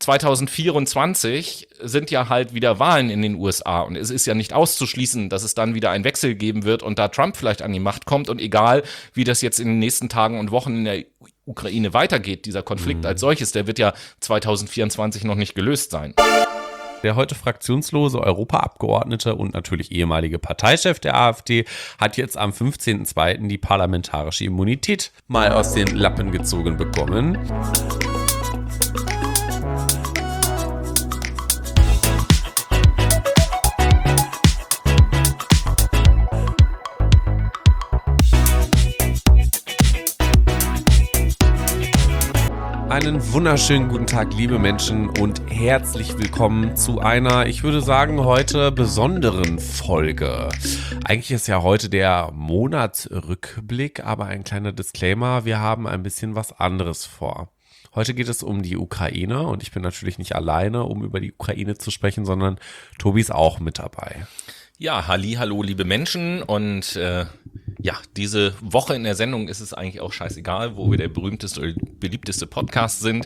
2024 sind ja halt wieder Wahlen in den USA und es ist ja nicht auszuschließen, dass es dann wieder einen Wechsel geben wird und da Trump vielleicht an die Macht kommt und egal, wie das jetzt in den nächsten Tagen und Wochen in der Ukraine weitergeht, dieser Konflikt als solches, der wird ja 2024 noch nicht gelöst sein. Der heute fraktionslose Europaabgeordnete und natürlich ehemalige Parteichef der AfD hat jetzt am 15.02. die parlamentarische Immunität mal aus den Lappen gezogen bekommen. Einen wunderschönen guten Tag, liebe Menschen, und herzlich willkommen zu einer, ich würde sagen, heute besonderen Folge. Eigentlich ist ja heute der Monatsrückblick, aber ein kleiner Disclaimer, wir haben ein bisschen was anderes vor. Heute geht es um die Ukraine und ich bin natürlich nicht alleine, um über die Ukraine zu sprechen, sondern Tobi ist auch mit dabei. Ja, hallo, liebe Menschen, und diese Woche in der Sendung ist es eigentlich auch scheißegal, wo wir der berühmteste oder beliebteste Podcast sind.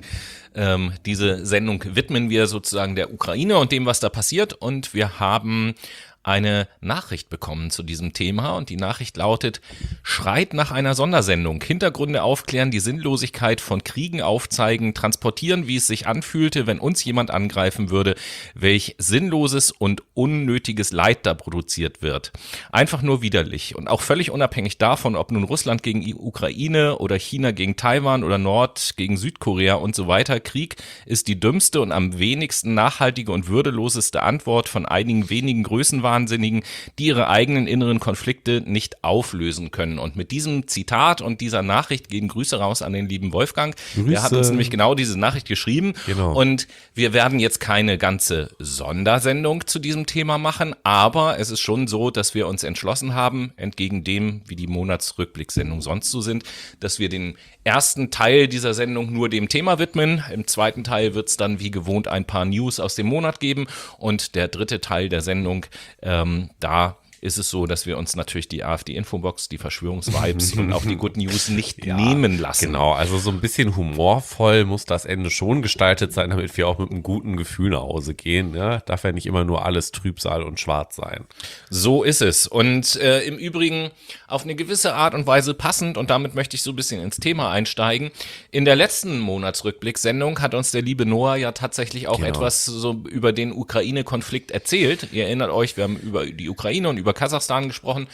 Diese Sendung widmen wir sozusagen der Ukraine und dem, was da passiert, und wir haben eine Nachricht bekommen zu diesem Thema und die Nachricht lautet: Schreit nach einer Sondersendung, Hintergründe aufklären, die Sinnlosigkeit von Kriegen aufzeigen, transportieren, wie es sich anfühlte, wenn uns jemand angreifen würde, welch sinnloses und unnötiges Leid da produziert wird. Einfach nur widerlich und auch völlig unabhängig davon, ob nun Russland gegen die Ukraine oder China gegen Taiwan oder Nord gegen Südkorea und so weiter. Krieg ist die dümmste und am wenigsten nachhaltige und würdeloseste Antwort von einigen wenigen Größenwahnsinnigen, die ihre eigenen inneren Konflikte nicht auflösen können. Und mit diesem Zitat und dieser Nachricht gehen Grüße raus an den lieben Wolfgang. Grüße. Der hat uns nämlich genau diese Nachricht geschrieben. Genau. Und wir werden jetzt keine ganze Sondersendung zu diesem Thema machen, aber es ist schon so, dass wir uns entschlossen haben, entgegen dem, wie die Monatsrückblickssendungen sonst so sind, dass wir den ersten Teil dieser Sendung nur dem Thema widmen. Im zweiten Teil wird es dann wie gewohnt ein paar News aus dem Monat geben und der dritte Teil der Sendung, da ist es so, dass wir uns natürlich die AfD-Infobox, die Verschwörungsvibes und auch die Good News nicht nehmen lassen. Genau, also so ein bisschen humorvoll muss das Ende schon gestaltet sein, damit wir auch mit einem guten Gefühl nach Hause gehen. Ja? Darf ja nicht immer nur alles Trübsal und schwarz sein. So ist es. Und im Übrigen auf eine gewisse Art und Weise passend, und damit möchte ich so ein bisschen ins Thema einsteigen. In der letzten Monatsrückblick-Sendung hat uns der liebe Noah ja tatsächlich auch etwas so über den Ukraine-Konflikt erzählt. Ihr erinnert euch, wir haben über die Ukraine und über Kasachstan gesprochen.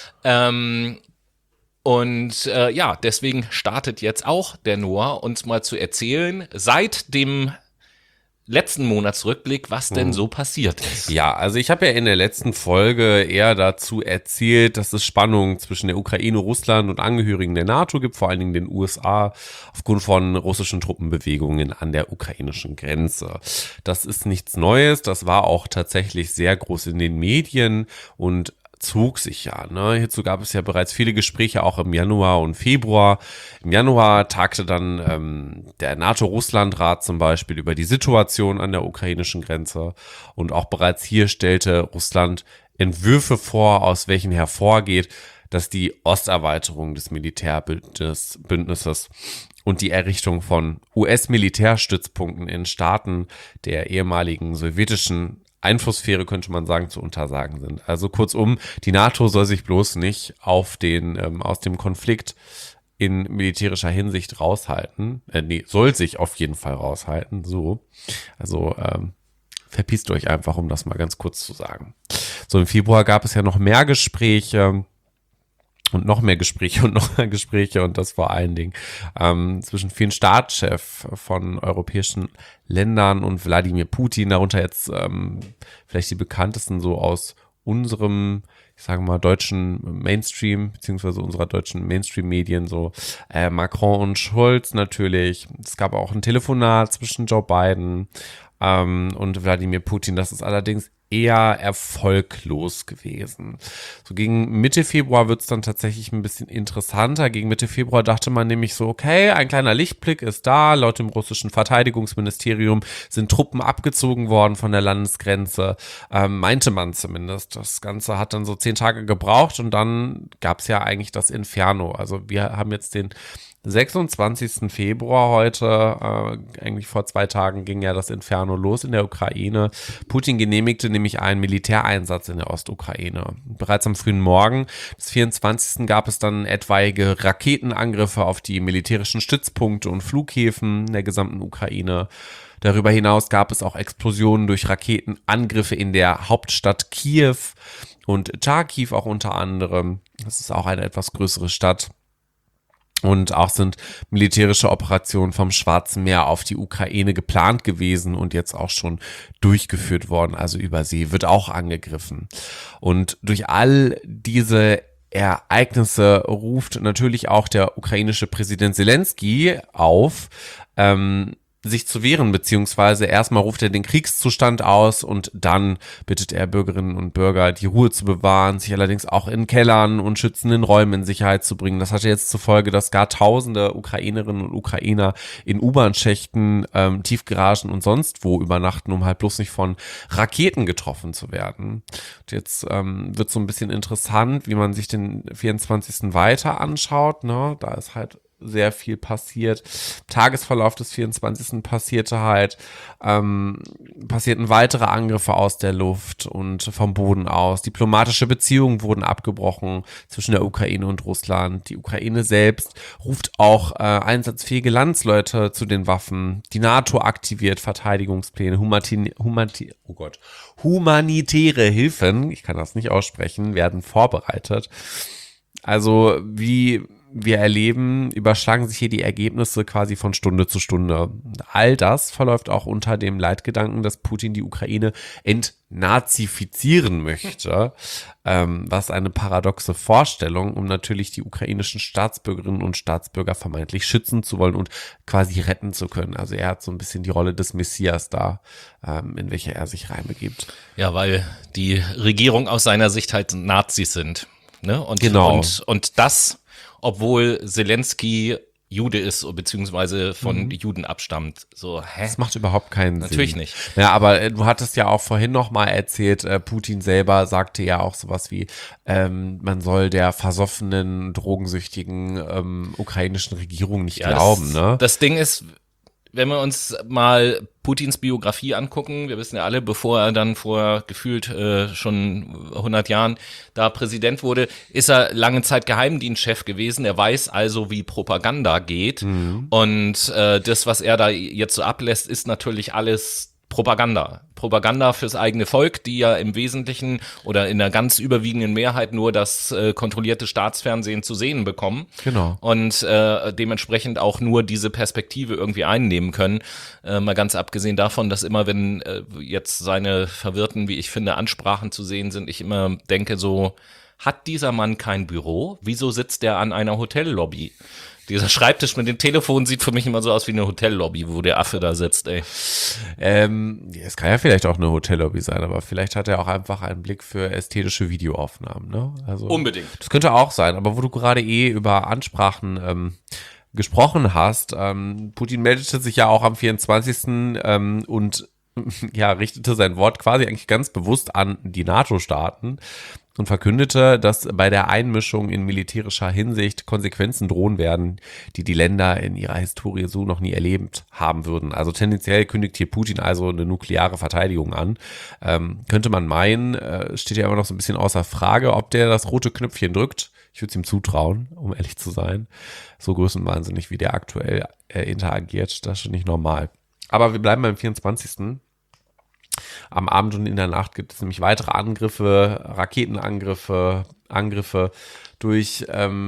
Deswegen startet jetzt auch der Noah, uns mal zu erzählen, seit dem letzten Monatsrückblick, was denn so passiert ist. Ja, also ich habe ja in der letzten Folge eher dazu erzählt, dass es Spannungen zwischen der Ukraine, Russland und Angehörigen der NATO gibt, vor allen Dingen den USA, aufgrund von russischen Truppenbewegungen an der ukrainischen Grenze. Das ist nichts Neues, das war auch tatsächlich sehr groß in den Medien und zog sich ja. Hierzu gab es ja bereits viele Gespräche, auch im Januar und Februar. Im Januar tagte dann der NATO-Russland-Rat zum Beispiel über die Situation an der ukrainischen Grenze. Und auch bereits hier stellte Russland Entwürfe vor, aus welchen hervorgeht, dass die Osterweiterung des Militärbündnisses und die Errichtung von US-Militärstützpunkten in Staaten der ehemaligen sowjetischen Einflusssphäre, könnte man sagen, zu untersagen sind. Also kurzum, die NATO soll sich bloß nicht aus dem Konflikt in militärischer Hinsicht raushalten. Soll sich auf jeden Fall raushalten. So. Also verpisst euch einfach, um das mal ganz kurz zu sagen. So, im Februar gab es ja noch mehr Gespräche. Und noch mehr Gespräche und noch mehr Gespräche, und das vor allen Dingen zwischen vielen Staatschefs von europäischen Ländern und Wladimir Putin, darunter jetzt vielleicht die bekanntesten so aus unserem, ich sage mal, deutschen Mainstream, beziehungsweise unserer deutschen Mainstream-Medien, so Macron und Scholz natürlich. Es gab auch ein Telefonat zwischen Joe Biden und Wladimir Putin. Das ist allerdings eher erfolglos gewesen. So gegen Mitte Februar wird es dann tatsächlich ein bisschen interessanter. Gegen Mitte Februar dachte man nämlich so, okay, ein kleiner Lichtblick ist da. Laut dem russischen Verteidigungsministerium sind Truppen abgezogen worden von der Landesgrenze. Meinte man zumindest. Das Ganze hat dann so 10 Tage gebraucht und dann gab es ja eigentlich das Inferno. Also wir haben jetzt den 26. Februar heute, eigentlich vor 2 Tagen ging ja das Inferno los in der Ukraine. Putin genehmigte nämlich einen Militäreinsatz in der Ostukraine. Bereits am frühen Morgen des 24. gab es dann etwaige Raketenangriffe auf die militärischen Stützpunkte und Flughäfen der gesamten Ukraine. Darüber hinaus gab es auch Explosionen durch Raketenangriffe in der Hauptstadt Kiew und Charkiw auch unter anderem. Das ist auch eine etwas größere Stadt. Und auch sind militärische Operationen vom Schwarzen Meer auf die Ukraine geplant gewesen und jetzt auch schon durchgeführt worden. Also über See wird auch angegriffen. Und durch all diese Ereignisse ruft natürlich auch der ukrainische Präsident Zelensky auf, sich zu wehren, beziehungsweise erstmal ruft er den Kriegszustand aus und dann bittet er Bürgerinnen und Bürger, die Ruhe zu bewahren, sich allerdings auch in Kellern und schützenden Räumen in Sicherheit zu bringen. Das hatte jetzt zur Folge, dass gar tausende Ukrainerinnen und Ukrainer in U-Bahn-Schächten, Tiefgaragen und sonst wo übernachten, um halt bloß nicht von Raketen getroffen zu werden. Und jetzt wird so ein bisschen interessant, wie man sich den 24. weiter anschaut, ne? Da ist halt sehr viel passiert. Tagesverlauf des 24. passierten weitere Angriffe aus der Luft und vom Boden aus. Diplomatische Beziehungen wurden abgebrochen zwischen der Ukraine und Russland. Die Ukraine selbst ruft auch einsatzfähige Landsleute zu den Waffen. Die NATO aktiviert Verteidigungspläne. Humanitäre Hilfen, ich kann das nicht aussprechen, werden vorbereitet. Also wie wir erleben, überschlagen sich hier die Ergebnisse quasi von Stunde zu Stunde. All das verläuft auch unter dem Leitgedanken, dass Putin die Ukraine entnazifizieren möchte, was eine paradoxe Vorstellung, um natürlich die ukrainischen Staatsbürgerinnen und Staatsbürger vermeintlich schützen zu wollen und quasi retten zu können. Also er hat so ein bisschen die Rolle des Messias da, in welche er sich reinbegibt. Ja, weil die Regierung aus seiner Sicht halt Nazis sind. Ne? Und, genau. Und das, obwohl Zelensky Jude ist, beziehungsweise von Juden abstammt. So, Das macht überhaupt keinen Sinn. Natürlich nicht. Ja, aber du hattest ja auch vorhin noch mal erzählt, Putin selber sagte ja auch sowas wie, man soll der versoffenen, drogensüchtigen ukrainischen Regierung nicht glauben. Ne? Das Ding ist, wenn wir uns mal Putins Biografie angucken, wir wissen ja alle, bevor er dann vor gefühlt schon 100 Jahren da Präsident wurde, ist er lange Zeit Geheimdienstchef gewesen. Er weiß also, wie Propaganda geht. Und das, was er da jetzt so ablässt, ist natürlich alles Propaganda fürs eigene Volk, die ja im Wesentlichen oder in der ganz überwiegenden Mehrheit nur das kontrollierte Staatsfernsehen zu sehen bekommen. Genau. Und dementsprechend auch nur diese Perspektive irgendwie einnehmen können. Mal ganz abgesehen davon, dass immer, wenn jetzt seine verwirrten, wie ich finde, Ansprachen zu sehen sind, ich immer denke so, hat dieser Mann kein Büro? Wieso sitzt er an einer Hotellobby? Dieser Schreibtisch mit dem Telefon sieht für mich immer so aus wie eine Hotellobby, wo der Affe da sitzt, ey. Es kann ja vielleicht auch eine Hotellobby sein, aber vielleicht hat er auch einfach einen Blick für ästhetische Videoaufnahmen, ne? Also, unbedingt. Das könnte auch sein, aber wo du gerade über Ansprachen gesprochen hast, Putin meldete sich ja auch am 24. Und ja, richtete sein Wort quasi eigentlich ganz bewusst an die NATO-Staaten und verkündete, dass bei der Einmischung in militärischer Hinsicht Konsequenzen drohen werden, die die Länder in ihrer Historie so noch nie erlebt haben würden. Also tendenziell kündigt hier Putin also eine nukleare Verteidigung an. Könnte man meinen, steht ja immer noch so ein bisschen außer Frage, ob der das rote Knöpfchen drückt. Ich würde es ihm zutrauen, um ehrlich zu sein. So größenwahnsinnig, wie der aktuell interagiert, das ist schon nicht normal. Aber wir bleiben beim 24. Am Abend und in der Nacht gibt es nämlich weitere Angriffe, Raketenangriffe, Angriffe durch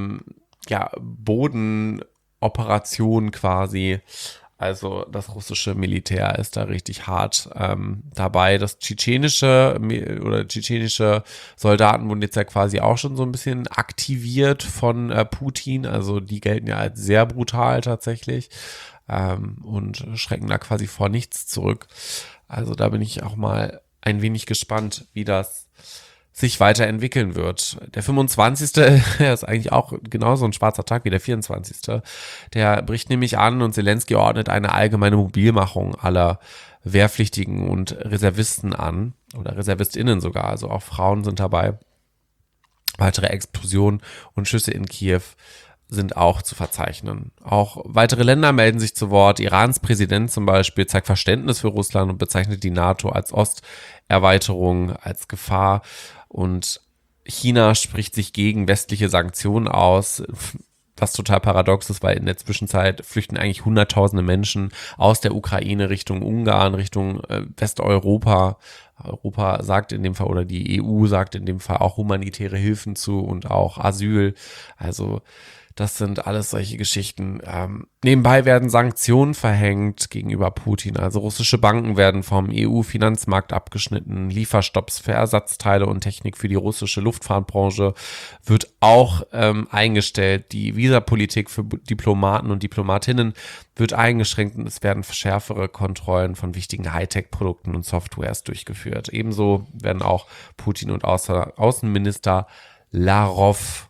Bodenoperationen quasi. Also das russische Militär ist da richtig hart dabei. Das tschetschenische Soldaten wurden jetzt ja quasi auch schon so ein bisschen aktiviert von Putin. Also die gelten ja als sehr brutal tatsächlich und schrecken da quasi vor nichts zurück. Also da bin ich auch mal ein wenig gespannt, wie das sich weiterentwickeln wird. Der 25. der ist eigentlich auch genauso ein schwarzer Tag wie der 24. Der bricht nämlich an und Zelensky ordnet eine allgemeine Mobilmachung aller Wehrpflichtigen und Reservisten an oder ReservistInnen sogar, also auch Frauen sind dabei. Weitere Explosionen und Schüsse in Kiew sind auch zu verzeichnen. Auch weitere Länder melden sich zu Wort. Irans Präsident zum Beispiel zeigt Verständnis für Russland und bezeichnet die NATO als Osterweiterung, als Gefahr. Und China spricht sich gegen westliche Sanktionen aus, was total paradox ist, weil in der Zwischenzeit flüchten eigentlich hunderttausende Menschen aus der Ukraine Richtung Ungarn, Richtung Westeuropa. Europa sagt in dem Fall, oder die EU sagt in dem Fall auch humanitäre Hilfen zu und auch Asyl. Also das sind alles solche Geschichten. Nebenbei werden Sanktionen verhängt gegenüber Putin. Also russische Banken werden vom EU-Finanzmarkt abgeschnitten. Lieferstopps für Ersatzteile und Technik für die russische Luftfahrtbranche wird auch eingestellt. Die Visapolitik für Diplomaten und Diplomatinnen wird eingeschränkt und es werden schärfere Kontrollen von wichtigen Hightech-Produkten und Softwares durchgeführt. Ebenso werden auch Putin und Außenminister Lavrov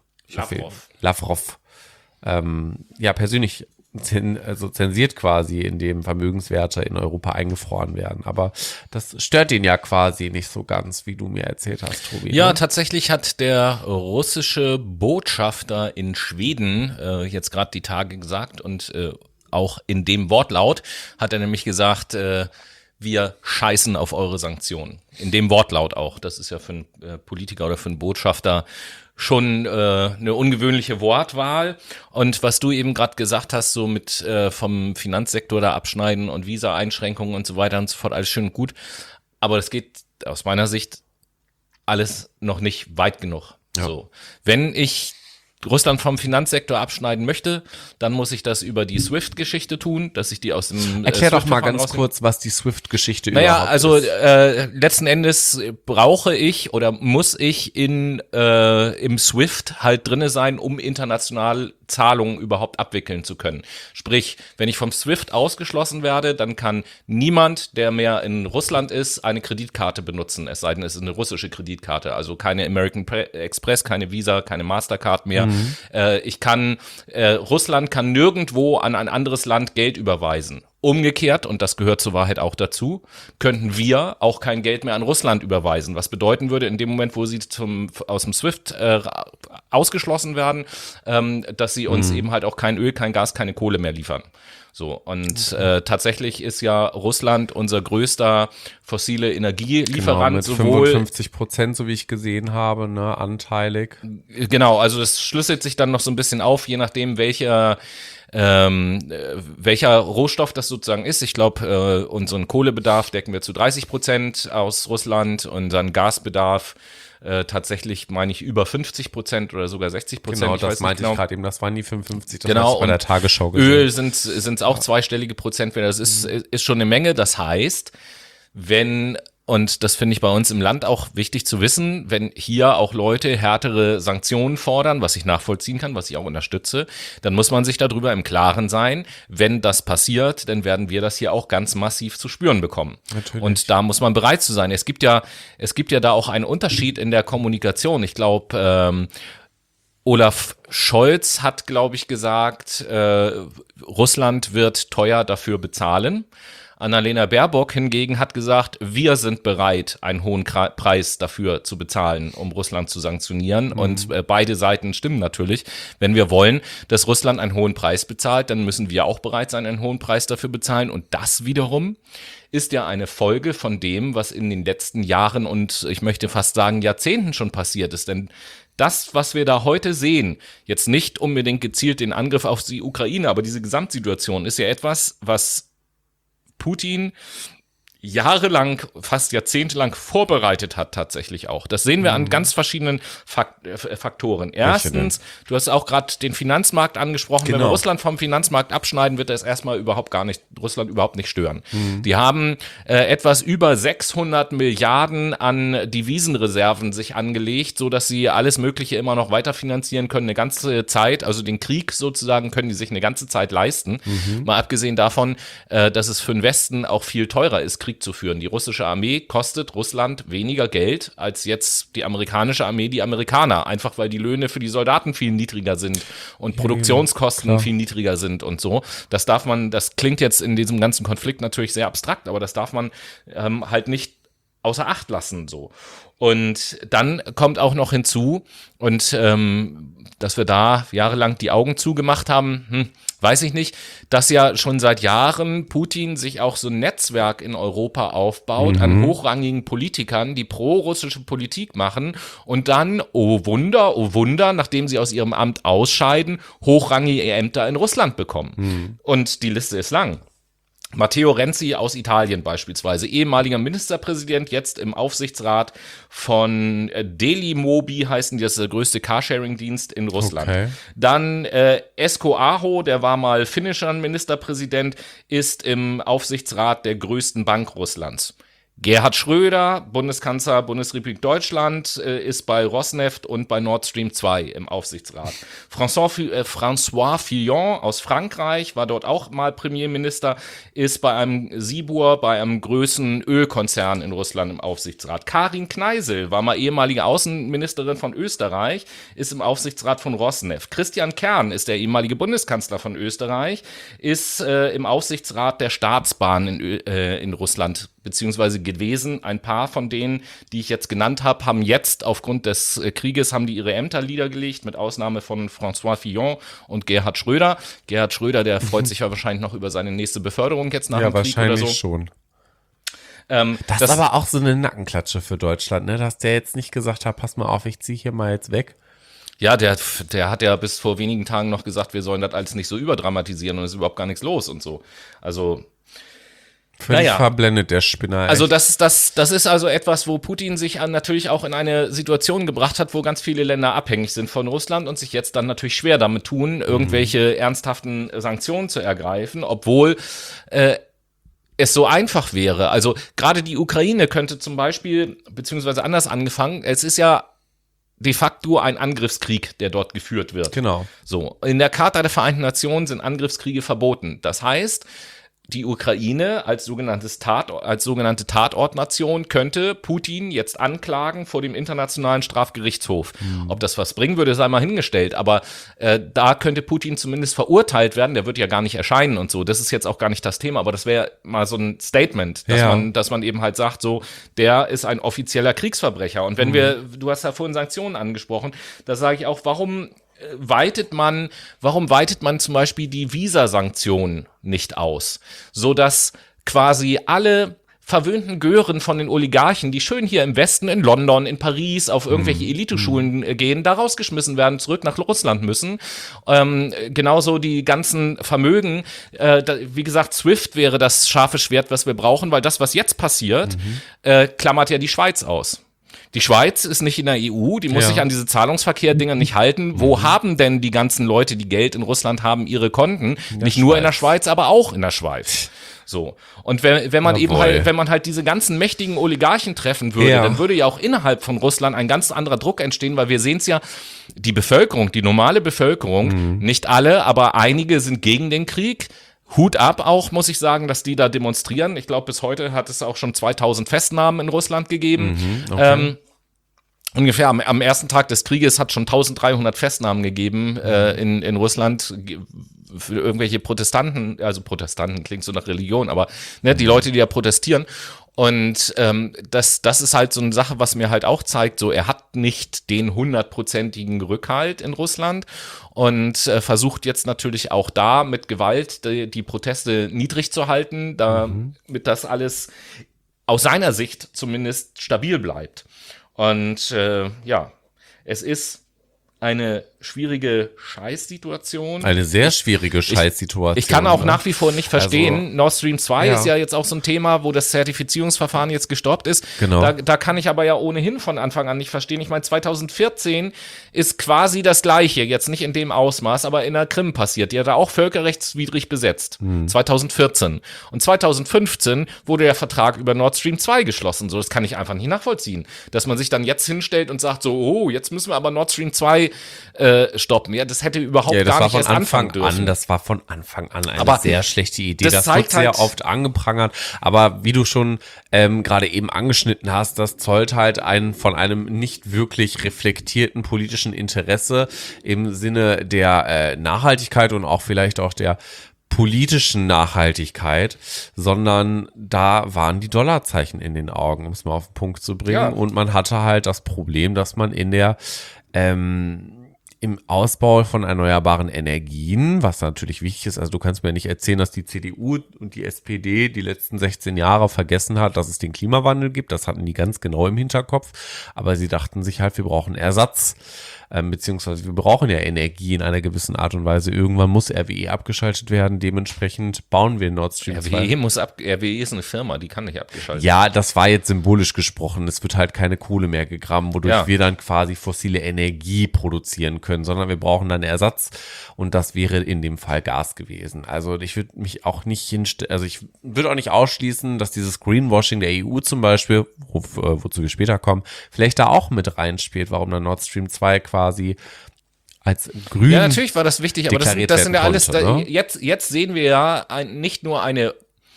persönlich zensiert quasi, indem Vermögenswerte in Europa eingefroren werden. Aber das stört ihn ja quasi nicht so ganz, wie du mir erzählt hast, Tobi. Ja, ne? tatsächlich hat der russische Botschafter in Schweden jetzt gerade die Tage gesagt und auch in dem Wortlaut hat er nämlich gesagt, wir scheißen auf eure Sanktionen. In dem Wortlaut auch. Das ist ja für einen Politiker oder für einen Botschafter schon eine ungewöhnliche Wortwahl. Und was du eben gerade gesagt hast, so mit vom Finanzsektor da abschneiden und Visa-Einschränkungen und so weiter und so fort, alles schön und gut. Aber das geht aus meiner Sicht alles noch nicht weit genug. Ja. So, wenn ich Russland vom Finanzsektor abschneiden möchte, dann muss ich das über die SWIFT-Geschichte tun, dass ich die aus dem Erklär doch mal ganz rausnehme. kurz, was die SWIFT-Geschichte Naja, überhaupt also ist. letzten Endes brauche ich oder muss ich im SWIFT halt drinne sein, um international Zahlungen überhaupt abwickeln zu können. Sprich, wenn ich vom SWIFT ausgeschlossen werde, dann kann niemand, der mehr in Russland ist, eine Kreditkarte benutzen, es sei denn, es ist eine russische Kreditkarte, also keine American Express, keine Visa, keine Mastercard mehr. Russland kann nirgendwo an ein anderes Land Geld überweisen. Umgekehrt, und das gehört zur Wahrheit auch dazu, könnten wir auch kein Geld mehr an Russland überweisen, was bedeuten würde, in dem Moment, wo sie aus dem SWIFT ausgeschlossen werden, dass sie uns eben halt auch kein Öl, kein Gas, keine Kohle mehr liefern. So, und tatsächlich ist ja Russland unser größter fossile Energielieferant. Genau, mit 55%, so wie ich gesehen habe, ne, anteilig. Genau, also das schlüsselt sich dann noch so ein bisschen auf, je nachdem welcher Rohstoff das sozusagen ist. Ich glaube, unseren Kohlebedarf decken wir zu 30% aus Russland, unseren Gasbedarf tatsächlich, meine ich, über 50% oder sogar 60%. Genau, das meinte ich gerade eben, das waren die 55, das genau, hast du bei der Tagesschau gesehen. Öl sind auch zweistellige Prozentwerte, das ist schon eine Menge, das heißt, und das finde ich bei uns im Land auch wichtig zu wissen, wenn hier auch Leute härtere Sanktionen fordern, was ich nachvollziehen kann, was ich auch unterstütze, dann muss man sich darüber im Klaren sein, wenn das passiert, dann werden wir das hier auch ganz massiv zu spüren bekommen. Natürlich. Und da muss man bereit zu sein. Es gibt ja da auch einen Unterschied in der Kommunikation. Ich glaube, Olaf Scholz hat, glaube ich, gesagt, Russland wird teuer dafür bezahlen. Annalena Baerbock hingegen hat gesagt, wir sind bereit, einen hohen Preis dafür zu bezahlen, um Russland zu sanktionieren. Und beide Seiten stimmen natürlich. Wenn wir wollen, dass Russland einen hohen Preis bezahlt, dann müssen wir auch bereit sein, einen hohen Preis dafür bezahlen. Und das wiederum ist ja eine Folge von dem, was in den letzten Jahren und ich möchte fast sagen Jahrzehnten schon passiert ist. Denn das, was wir da heute sehen, jetzt nicht unbedingt gezielt den Angriff auf die Ukraine, aber diese Gesamtsituation ist ja etwas, was Putin jahrelang, fast jahrzehntelang vorbereitet hat tatsächlich auch. Das sehen wir an ganz verschiedenen Faktoren. Erstens, du hast auch gerade den Finanzmarkt angesprochen. Genau. Wenn wir Russland vom Finanzmarkt abschneiden, wird das erstmal Russland überhaupt nicht stören. Die haben etwas über 600 Milliarden an Devisenreserven sich angelegt, so dass sie alles Mögliche immer noch weiterfinanzieren können, eine ganze Zeit. Also den Krieg sozusagen können die sich eine ganze Zeit leisten. Mal abgesehen davon, dass es für den Westen auch viel teurer ist, Krieg zu führen. Die russische Armee kostet Russland weniger Geld als jetzt die amerikanische Armee, die Amerikaner. Einfach weil die Löhne für die Soldaten viel niedriger sind und Produktionskosten viel niedriger sind und so. Das klingt jetzt in diesem ganzen Konflikt natürlich sehr abstrakt, aber das darf man halt nicht außer Acht lassen, so. Und dann kommt auch noch hinzu, und dass wir da jahrelang die Augen zugemacht haben, weiß ich nicht, dass ja schon seit Jahren Putin sich auch so ein Netzwerk in Europa aufbaut an hochrangigen Politikern, die pro-russische Politik machen und dann, oh Wunder, nachdem sie aus ihrem Amt ausscheiden, hochrangige Ämter in Russland bekommen. Und die Liste ist lang. Matteo Renzi aus Italien beispielsweise, ehemaliger Ministerpräsident, jetzt im Aufsichtsrat von Delimobi, heißen die, das ist der größte Carsharing-Dienst in Russland. Okay. Dann Esko Aho, der war mal finnischer Ministerpräsident, ist im Aufsichtsrat der größten Bank Russlands. Gerhard Schröder, Bundeskanzler Bundesrepublik Deutschland, ist bei Rosneft und bei Nord Stream 2 im Aufsichtsrat. François Fillon aus Frankreich war dort auch mal Premierminister, ist bei einem Sibur, bei einem größeren Ölkonzern in Russland im Aufsichtsrat. Karin Kneißl war mal ehemalige Außenministerin von Österreich, ist im Aufsichtsrat von Rosneft. Christian Kern ist der ehemalige Bundeskanzler von Österreich, ist im Aufsichtsrat der Staatsbahn in Russland beziehungsweise gewesen. Ein paar von denen, die ich jetzt genannt habe, haben jetzt aufgrund des Krieges haben die ihre Ämter niedergelegt, mit Ausnahme von François Fillon und Gerhard Schröder. Gerhard Schröder, der freut sich ja wahrscheinlich noch über seine nächste Beförderung jetzt nach dem Krieg oder so. Ja, wahrscheinlich schon. Das ist aber auch so eine Nackenklatsche für Deutschland, ne? Dass der jetzt nicht gesagt hat, pass mal auf, ich ziehe hier mal jetzt weg. Ja, der hat ja bis vor wenigen Tagen noch gesagt, wir sollen das alles nicht so überdramatisieren und es ist überhaupt gar nichts los und so. Also völlig verblendet, der Spinner. Echt. Also das ist also etwas, wo Putin sich natürlich auch in eine Situation gebracht hat, wo ganz viele Länder abhängig sind von Russland und sich jetzt dann natürlich schwer damit tun, irgendwelche ernsthaften Sanktionen zu ergreifen, obwohl es so einfach wäre. Also gerade die Ukraine könnte zum Beispiel, beziehungsweise anders angefangen, es ist ja de facto ein Angriffskrieg, der dort geführt wird. Genau. So, in der Charta der Vereinten Nationen sind Angriffskriege verboten. Das heißt, die Ukraine als sogenannte Tatortnation könnte Putin jetzt anklagen vor dem Internationalen Strafgerichtshof. Ob das was bringen würde, sei mal hingestellt. Aber da könnte Putin zumindest verurteilt werden. Der wird ja gar nicht erscheinen und so. Das ist jetzt auch gar nicht das Thema. Aber das wäre mal so ein Statement, dass man eben halt sagt, so, der ist ein offizieller Kriegsverbrecher. Und wenn du hast ja vorhin Sanktionen angesprochen, da sage ich auch, warum weitet man zum Beispiel die Visasanktionen nicht aus, sodass quasi alle verwöhnten Gören von den Oligarchen, die schön hier im Westen, in London, in Paris, auf irgendwelche Eliteschulen gehen, da rausgeschmissen werden, zurück nach Russland müssen. Genauso die ganzen Vermögen. Wie gesagt, SWIFT wäre das scharfe Schwert, was wir brauchen, weil das, was jetzt passiert, klammert ja die Schweiz aus. Die Schweiz ist nicht in der EU, die muss sich an diese Zahlungsverkehr-Dinger nicht halten. Wo haben denn die ganzen Leute, die Geld in Russland haben, ihre Konten? Nicht nur in der Schweiz, aber auch in der Schweiz. So. Und wenn man halt diese ganzen mächtigen Oligarchen treffen würde, dann würde ja auch innerhalb von Russland ein ganz anderer Druck entstehen, weil wir sehen es ja, die Bevölkerung, die normale Bevölkerung, nicht alle, aber einige sind gegen den Krieg. Hut ab auch, muss ich sagen, dass die da demonstrieren. Ich glaube, bis heute hat es auch schon 2000 Festnahmen in Russland gegeben. Okay. Ungefähr am ersten Tag des Krieges hat schon 1300 Festnahmen gegeben in Russland für irgendwelche Protestanten. Also Protestanten klingt so nach Religion, aber die Leute, die da protestieren. Und das ist halt so eine Sache, was mir halt auch zeigt, so er hat nicht den 100%igen Rückhalt in Russland und versucht jetzt natürlich auch da mit Gewalt die Proteste niedrig zu halten, damit das alles aus seiner Sicht zumindest stabil bleibt. Und es ist eine schwierige Scheißsituation. Eine sehr schwierige Scheißsituation. Ich kann auch nach wie vor nicht verstehen, Nord Stream 2 ist ja jetzt auch so ein Thema, wo das Zertifizierungsverfahren jetzt gestoppt ist. Genau. Da kann ich aber ja ohnehin von Anfang an nicht verstehen. Ich meine, 2014 ist quasi das Gleiche, jetzt nicht in dem Ausmaß, aber in der Krim passiert. Die hat da auch völkerrechtswidrig besetzt. 2014. Und 2015 wurde der Vertrag über Nord Stream 2 geschlossen. So, das kann ich einfach nicht nachvollziehen. Dass man sich dann jetzt hinstellt und sagt so, oh, jetzt müssen wir aber Nord Stream 2 stoppen. Ja, das hätte überhaupt Ja, das gar war nicht von erst anfangen Anfang dürfen. an, das war von Anfang an eine Aber sehr schlechte Idee. das Das wird zeigt sehr halt- oft angeprangert. Aber wie du schon gerade eben angeschnitten hast, das zollt halt von einem nicht wirklich reflektierten politischen Interesse im Sinne der Nachhaltigkeit und auch vielleicht auch der politischen Nachhaltigkeit, sondern da waren die Dollarzeichen in den Augen, um es mal auf den Punkt zu bringen. Ja. Und man hatte halt das Problem, dass man im Ausbau von erneuerbaren Energien, was natürlich wichtig ist, also du kannst mir nicht erzählen, dass die CDU und die SPD die letzten 16 Jahre vergessen hat, dass es den Klimawandel gibt. Das hatten die ganz genau im Hinterkopf. Aber sie dachten sich halt, wir brauchen Ersatz, beziehungsweise wir brauchen ja Energie in einer gewissen Art und Weise. Irgendwann muss RWE abgeschaltet werden. Dementsprechend bauen wir Nord Stream 2. RWE ist eine Firma, die kann nicht abgeschaltet werden. Ja, das war jetzt symbolisch gesprochen. Es wird halt keine Kohle mehr gegraben, wodurch wir dann quasi fossile Energie produzieren können, sondern wir brauchen dann Ersatz und das wäre in dem Fall Gas gewesen. Also ich würde mich auch nicht ich würde auch nicht ausschließen, dass dieses Greenwashing der EU zum Beispiel, wozu wir später kommen, vielleicht da auch mit reinspielt, warum dann Nord Stream 2 quasi als grün. Ja, natürlich war das wichtig, aber das sind ja alles, konnte, ne? jetzt sehen wir ja nicht nur eine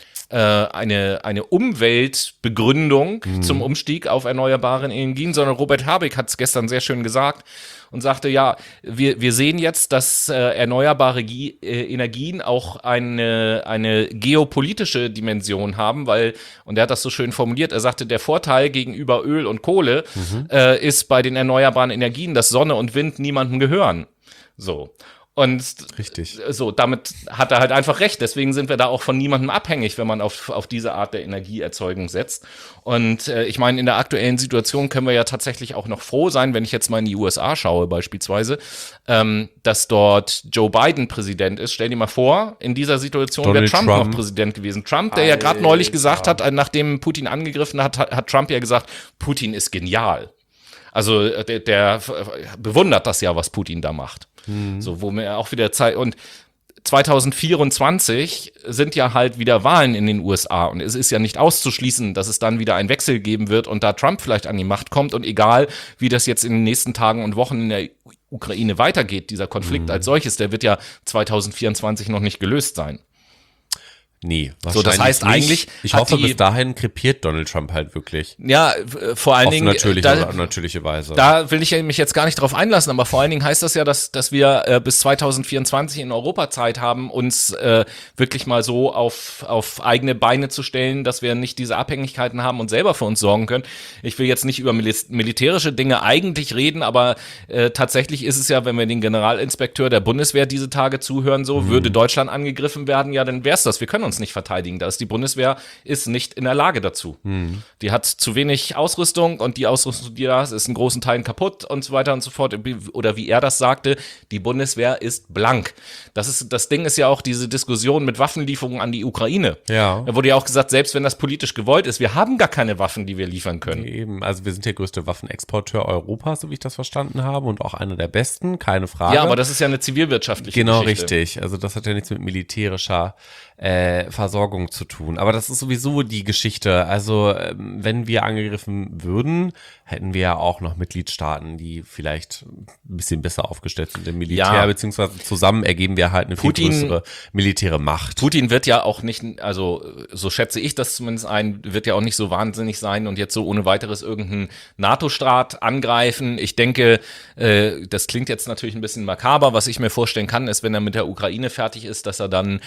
Umweltbegründung zum Umstieg auf erneuerbare Energien, sondern Robert Habeck hat es gestern sehr schön gesagt und sagte, ja, wir sehen jetzt, dass erneuerbare Energien auch eine geopolitische Dimension haben, und er hat das so schön formuliert, er sagte, der Vorteil gegenüber Öl und Kohle ist bei den erneuerbaren Energien, dass Sonne und Wind niemandem gehören. So. Und richtig. So, damit hat er halt einfach recht. Deswegen sind wir da auch von niemandem abhängig, wenn man auf diese Art der Energieerzeugung setzt. Und ich meine, in der aktuellen Situation können wir ja tatsächlich auch noch froh sein, wenn ich jetzt mal in die USA schaue beispielsweise, dass dort Joe Biden Präsident ist. Stell dir mal vor, in dieser Situation wäre Trump noch Präsident gewesen. Trump, der ja gerade neulich gesagt hat, nachdem Putin angegriffen hat Trump ja gesagt, Putin ist genial. Also der bewundert das ja, was Putin da macht. So, wo mir auch wieder Zeit, und 2024 sind ja halt wieder Wahlen in den USA und es ist ja nicht auszuschließen, dass es dann wieder einen Wechsel geben wird und da Trump vielleicht an die Macht kommt und egal, wie das jetzt in den nächsten Tagen und Wochen in der Ukraine weitergeht, dieser Konflikt als solches, der wird ja 2024 noch nicht gelöst sein. Nee, so, das heißt nicht. eigentlich, ich hoffe, bis dahin krepiert Donald Trump halt wirklich. Ja, vor allen Dingen. Auf natürliche Weise. Da will ich mich jetzt gar nicht drauf einlassen, aber vor allen Dingen heißt das ja, dass wir bis 2024 in Europa Zeit haben, uns wirklich mal so auf eigene Beine zu stellen, dass wir nicht diese Abhängigkeiten haben und selber für uns sorgen können. Ich will jetzt nicht über militärische Dinge eigentlich reden, aber tatsächlich ist es ja, wenn wir den Generalinspekteur der Bundeswehr diese Tage zuhören, würde Deutschland angegriffen werden, ja, dann wär's das. Wir können uns nicht verteidigen. Die Bundeswehr ist nicht in der Lage dazu. Die hat zu wenig Ausrüstung und die Ausrüstung, die da ist in großen Teilen kaputt und so weiter und so fort. Oder wie er das sagte, die Bundeswehr ist blank. Das Ding ist ja auch diese Diskussion mit Waffenlieferungen an die Ukraine. Ja. Da wurde ja auch gesagt, selbst wenn das politisch gewollt ist, wir haben gar keine Waffen, die wir liefern können. Eben, also wir sind der größte Waffenexporteur Europas, so wie ich das verstanden habe, und auch einer der besten, keine Frage. Ja, aber das ist ja eine zivilwirtschaftliche Geschichte. Genau, richtig. Also das hat ja nichts mit militärischer Versorgung zu tun. Aber das ist sowieso die Geschichte. Also wenn wir angegriffen würden, hätten wir ja auch noch Mitgliedstaaten, die vielleicht ein bisschen besser aufgestellt sind im Militär, beziehungsweise zusammen ergeben wir halt eine viel größere militäre Macht. Putin wird ja auch nicht, also so schätze ich das zumindest ein, wird ja auch nicht so wahnsinnig sein und jetzt so ohne weiteres irgendeinen NATO-Staat angreifen. Ich denke, das klingt jetzt natürlich ein bisschen makaber. Was ich mir vorstellen kann, ist, wenn er mit der Ukraine fertig ist, dass er dann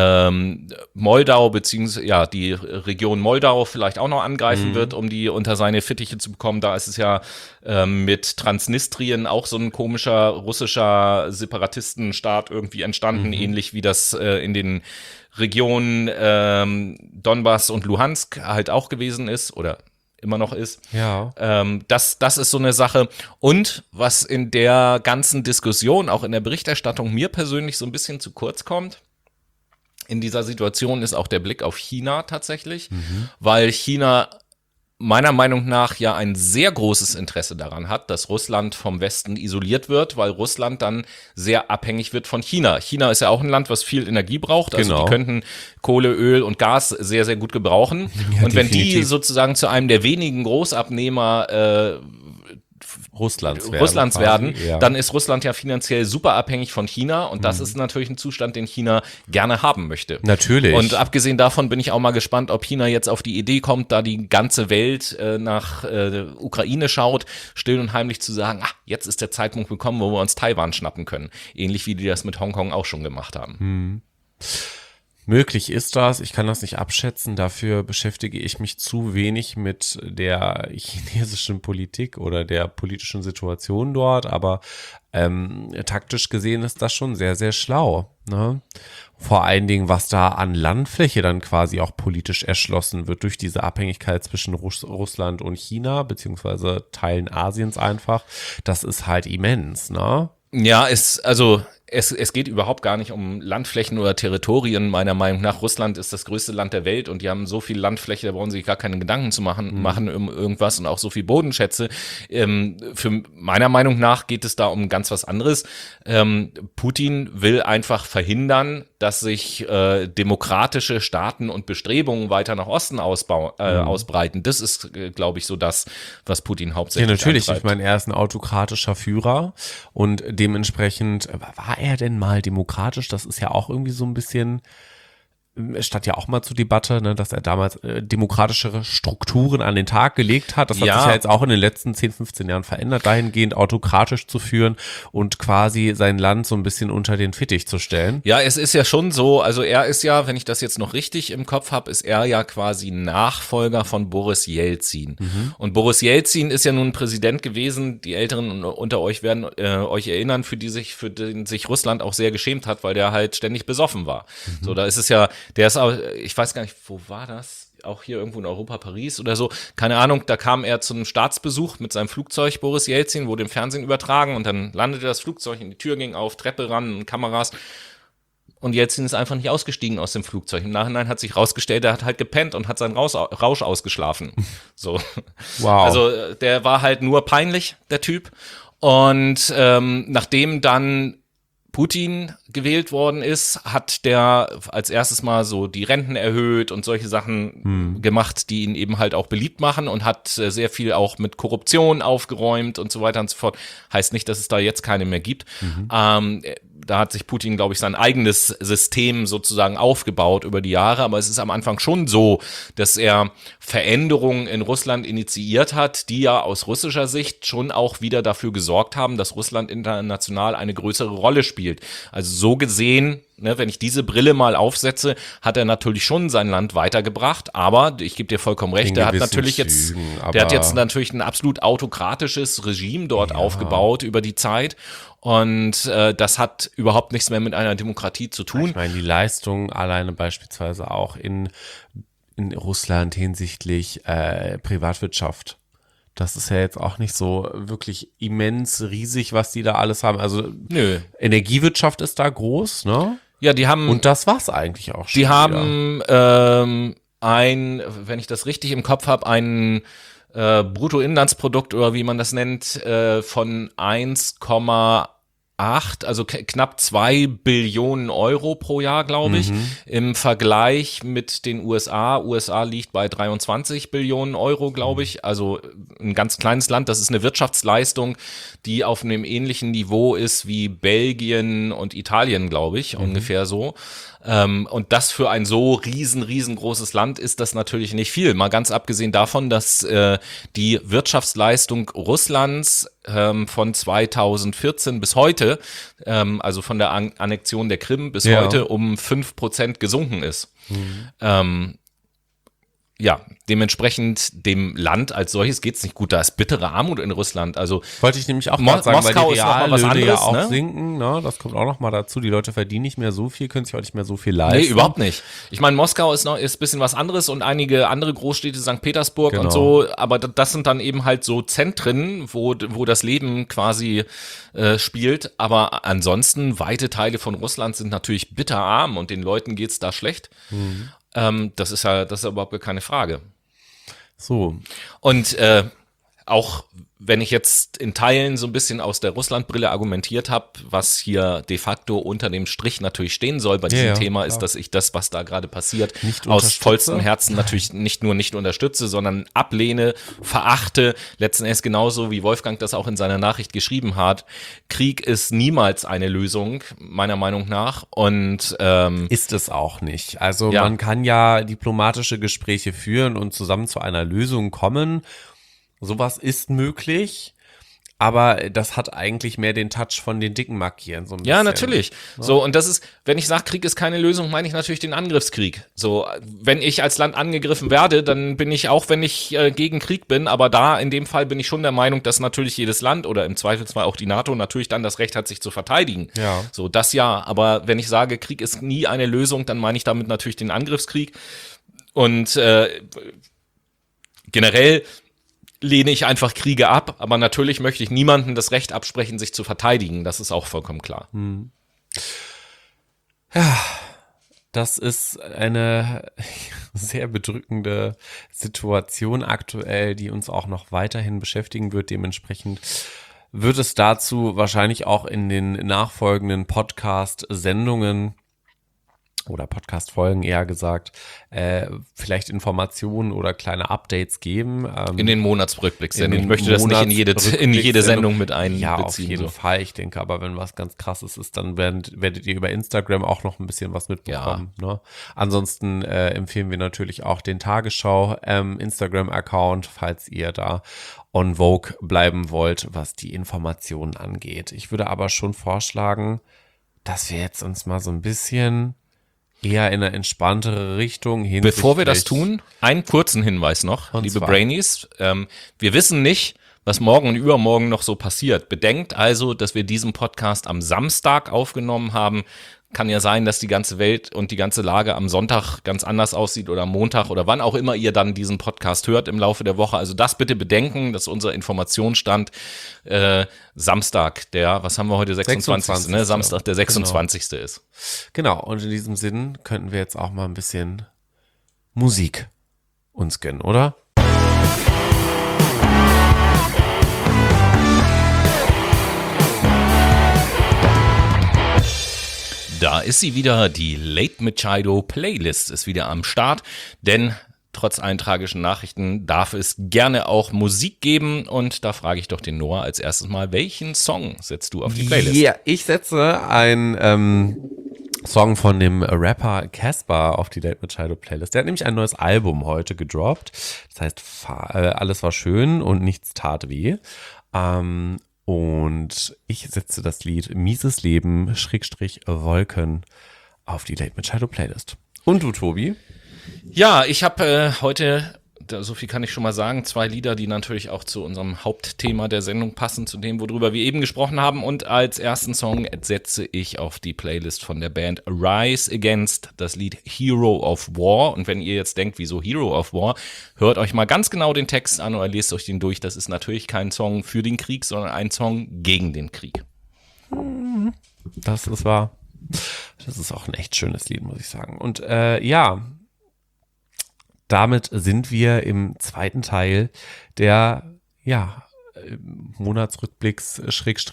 Moldau beziehungsweise die Region Moldau vielleicht auch noch angreifen wird, um die unter seine Fittiche zu bekommen. Da ist es ja mit Transnistrien auch so ein komischer russischer Separatistenstaat irgendwie entstanden, ähnlich wie das in den Regionen Donbass und Luhansk halt auch gewesen ist oder immer noch ist. Ja. Das ist so eine Sache. Und was in der ganzen Diskussion, auch in der Berichterstattung, mir persönlich so ein bisschen zu kurz kommt, in dieser Situation ist auch der Blick auf China tatsächlich, weil China meiner Meinung nach ja ein sehr großes Interesse daran hat, dass Russland vom Westen isoliert wird, weil Russland dann sehr abhängig wird von China. China ist ja auch ein Land, was viel Energie braucht, also die könnten Kohle, Öl und Gas sehr, sehr gut gebrauchen. Ja, und wenn die sozusagen zu einem der wenigen Großabnehmer Russlands werden, ja. dann ist Russland ja finanziell super abhängig von China und das ist natürlich ein Zustand, den China gerne haben möchte. Natürlich. Und abgesehen davon bin ich auch mal gespannt, ob China jetzt auf die Idee kommt, da die ganze Welt nach Ukraine schaut, still und heimlich zu sagen, jetzt ist der Zeitpunkt gekommen, wo wir uns Taiwan schnappen können. Ähnlich wie die das mit Hongkong auch schon gemacht haben. Möglich ist das, ich kann das nicht abschätzen, dafür beschäftige ich mich zu wenig mit der chinesischen Politik oder der politischen Situation dort, aber taktisch gesehen ist das schon sehr, sehr schlau, ne? Vor allen Dingen, was da an Landfläche dann quasi auch politisch erschlossen wird durch diese Abhängigkeit zwischen Russland und China, beziehungsweise Teilen Asiens einfach, das ist halt immens, ne? Ja, es geht überhaupt gar nicht um Landflächen oder Territorien, meiner Meinung nach. Russland ist das größte Land der Welt und die haben so viel Landfläche, da brauchen sie sich gar keine Gedanken zu machen um irgendwas und auch so viel Bodenschätze. Für meiner Meinung nach geht es da um ganz was anderes. Putin will einfach verhindern, dass sich demokratische Staaten und Bestrebungen weiter nach Osten ausbreiten. Das ist, glaube ich, so das, was Putin hauptsächlich natürlich. antreibt. Ich meine, er ist ein autokratischer Führer und dementsprechend war er denn mal demokratisch? Das ist ja auch irgendwie so ein bisschen, es stand ja auch mal zur Debatte, ne, dass er damals demokratischere Strukturen an den Tag gelegt hat. Das hat sich ja jetzt auch in den letzten 10, 15 Jahren verändert, dahingehend autokratisch zu führen und quasi sein Land so ein bisschen unter den Fittich zu stellen. Ja, es ist ja schon so, also er ist ja, wenn ich das jetzt noch richtig im Kopf habe, ist er ja quasi Nachfolger von Boris Jelzin. Und Boris Jelzin ist ja nun ein Präsident gewesen, die Älteren unter euch werden euch erinnern, für den sich Russland auch sehr geschämt hat, weil der halt ständig besoffen war. So, da ist es ja, der ist auch, ich weiß gar nicht, wo war das? Auch hier irgendwo in Europa, Paris oder so. Keine Ahnung, da kam er zu einem Staatsbesuch mit seinem Flugzeug, Boris Jelzin, wurde im Fernsehen übertragen und dann landete das Flugzeug und die Tür ging auf, Treppe ran und Kameras. Und Jelzin ist einfach nicht ausgestiegen aus dem Flugzeug. Im Nachhinein hat sich rausgestellt, er hat halt gepennt und hat seinen Rausch ausgeschlafen. So. Wow. Also der war halt nur peinlich, der Typ. Und nachdem dann Putin gewählt worden ist, hat der als erstes mal so die Renten erhöht und solche Sachen gemacht, die ihn eben halt auch beliebt machen und hat sehr viel auch mit Korruption aufgeräumt und so weiter und so fort. Heißt nicht, dass es da jetzt keine mehr gibt. Da hat sich Putin, glaube ich, sein eigenes System sozusagen aufgebaut über die Jahre, aber es ist am Anfang schon so, dass er Veränderungen in Russland initiiert hat, die ja aus russischer Sicht schon auch wieder dafür gesorgt haben, dass Russland international eine größere Rolle spielt. Also so gesehen, ne, wenn ich diese Brille mal aufsetze, hat er natürlich schon sein Land weitergebracht, aber ich gebe dir vollkommen recht, der hat natürlich natürlich ein absolut autokratisches Regime dort aufgebaut über die Zeit. Und das hat überhaupt nichts mehr mit einer Demokratie zu tun. Ich meine, die Leistung alleine beispielsweise auch in Russland hinsichtlich Privatwirtschaft. Das ist ja jetzt auch nicht so wirklich immens riesig, was die da alles haben. Also Energiewirtschaft ist da groß, ne? Ja, die haben. Und das war's eigentlich auch schon. Die haben wenn ich das richtig im Kopf habe, ein Bruttoinlandsprodukt oder wie man das nennt, von 1,8, also knapp 2 Billionen Euro pro Jahr, glaube ich, im Vergleich mit den USA. USA liegt bei 23 Billionen Euro, glaube ich, also ein ganz kleines Land. Das ist eine Wirtschaftsleistung, die auf einem ähnlichen Niveau ist wie Belgien und Italien, glaube ich, ungefähr so. Und das für ein so riesengroßes Land ist das natürlich nicht viel. Mal ganz abgesehen davon, dass die Wirtschaftsleistung Russlands von 2014 bis heute, also von der Annexion der Krim bis heute um 5% gesunken ist. Dementsprechend dem Land als solches geht's nicht gut. Da ist bittere Armut in Russland. Also wollte ich nämlich auch gerade sagen, Moskau weil die ist noch mal was Reallöhne anderes, ja auch ne? sinken. Ne? Das kommt auch noch mal dazu. Die Leute verdienen nicht mehr so viel, können sich auch nicht mehr so viel leisten. Nee, überhaupt nicht. Ich meine, Moskau ist ein bisschen was anderes und einige andere Großstädte, St. Petersburg und so, aber das sind dann eben halt so Zentren, wo das Leben quasi spielt. Aber ansonsten, weite Teile von Russland sind natürlich bitterarm und den Leuten geht's da schlecht. Das ist überhaupt keine Frage. So. Und auch wenn ich jetzt in Teilen so ein bisschen aus der Russlandbrille argumentiert habe, was hier de facto unter dem Strich natürlich stehen soll bei diesem Thema, klar, ist, dass ich das, was da gerade passiert, aus vollstem Herzen natürlich nicht nur nicht unterstütze, sondern ablehne, verachte, letzten Endes genauso wie Wolfgang das auch in seiner Nachricht geschrieben hat. Krieg ist niemals eine Lösung, meiner Meinung nach. Und ist es auch nicht. Also man kann ja diplomatische Gespräche führen und zusammen zu einer Lösung kommen. Sowas ist möglich, aber das hat eigentlich mehr den Touch von den dicken Markieren. So ein bisschen. Ja, natürlich. Ja. So, und das ist, wenn ich sage, Krieg ist keine Lösung, meine ich natürlich den Angriffskrieg. So, wenn ich als Land angegriffen werde, dann bin ich auch, wenn ich gegen Krieg bin, aber da in dem Fall bin ich schon der Meinung, dass natürlich jedes Land oder im Zweifelsfall auch die NATO natürlich dann das Recht hat, sich zu verteidigen. Ja. So, das ja. Aber wenn ich sage, Krieg ist nie eine Lösung, dann meine ich damit natürlich den Angriffskrieg. Und generell lehne ich einfach Kriege ab, aber natürlich möchte ich niemandem das Recht absprechen, sich zu verteidigen. Das ist auch vollkommen klar. Ja, das ist eine sehr bedrückende Situation aktuell, die uns auch noch weiterhin beschäftigen wird. Dementsprechend wird es dazu wahrscheinlich auch in den nachfolgenden Podcast-Sendungen oder Podcast-Folgen eher gesagt, vielleicht Informationen oder kleine Updates geben. In den Monatsrückblickssendungen. Ich möchte das nicht in jede Sendung mit einbeziehen. Ja, auf jeden Fall. Ich denke aber, wenn was ganz Krasses ist, dann werdet ihr über Instagram auch noch ein bisschen was mitbekommen. Ja. Ne? Ansonsten empfehlen wir natürlich auch den Tagesschau Instagram-Account, falls ihr da on Vogue bleiben wollt, was die Informationen angeht. Ich würde aber schon vorschlagen, dass wir jetzt uns mal so ein bisschen eher in eine entspanntere Richtung hin. Bevor wir das tun, einen kurzen Hinweis noch, liebe Brainies. Wir wissen nicht, was morgen und übermorgen noch so passiert. Bedenkt also, dass wir diesen Podcast am Samstag aufgenommen haben. Kann ja sein, dass die ganze Welt und die ganze Lage am Sonntag ganz anders aussieht oder am Montag oder wann auch immer ihr dann diesen Podcast hört im Laufe der Woche. Also das bitte bedenken, dass unser Informationsstand Samstag, was haben wir heute, 26. Ne? Samstag der 26. ist. Genau, und in diesem Sinn könnten wir jetzt auch mal ein bisschen Musik uns gönnen, oder? Da ist sie wieder, die Late Machado Playlist ist wieder am Start, denn trotz allen tragischen Nachrichten darf es gerne auch Musik geben und da frage ich doch den Noah als erstes mal, welchen Song setzt du auf die Playlist? Ja, ich setze einen Song von dem Rapper Casper auf die Late Machado Playlist. Der hat nämlich ein neues Album heute gedroppt, das heißt Alles war schön und nichts tat weh. Und ich setze das Lied Mieses Leben / Wolken auf die Late Machado Playlist. Und du, Tobi? Ja, ich habe heute, so viel kann ich schon mal sagen, 2 Lieder, die natürlich auch zu unserem Hauptthema der Sendung passen, zu dem, worüber wir eben gesprochen haben. Und als ersten Song setze ich auf die Playlist von der Band Rise Against das Lied Hero of War. Und wenn ihr jetzt denkt, wieso Hero of War, hört euch mal ganz genau den Text an oder lest euch den durch. Das ist natürlich kein Song für den Krieg, sondern ein Song gegen den Krieg. Das ist wahr. Das ist auch ein echt schönes Lied, muss ich sagen. Und ja, damit sind wir im zweiten Teil der Monatsrückblicks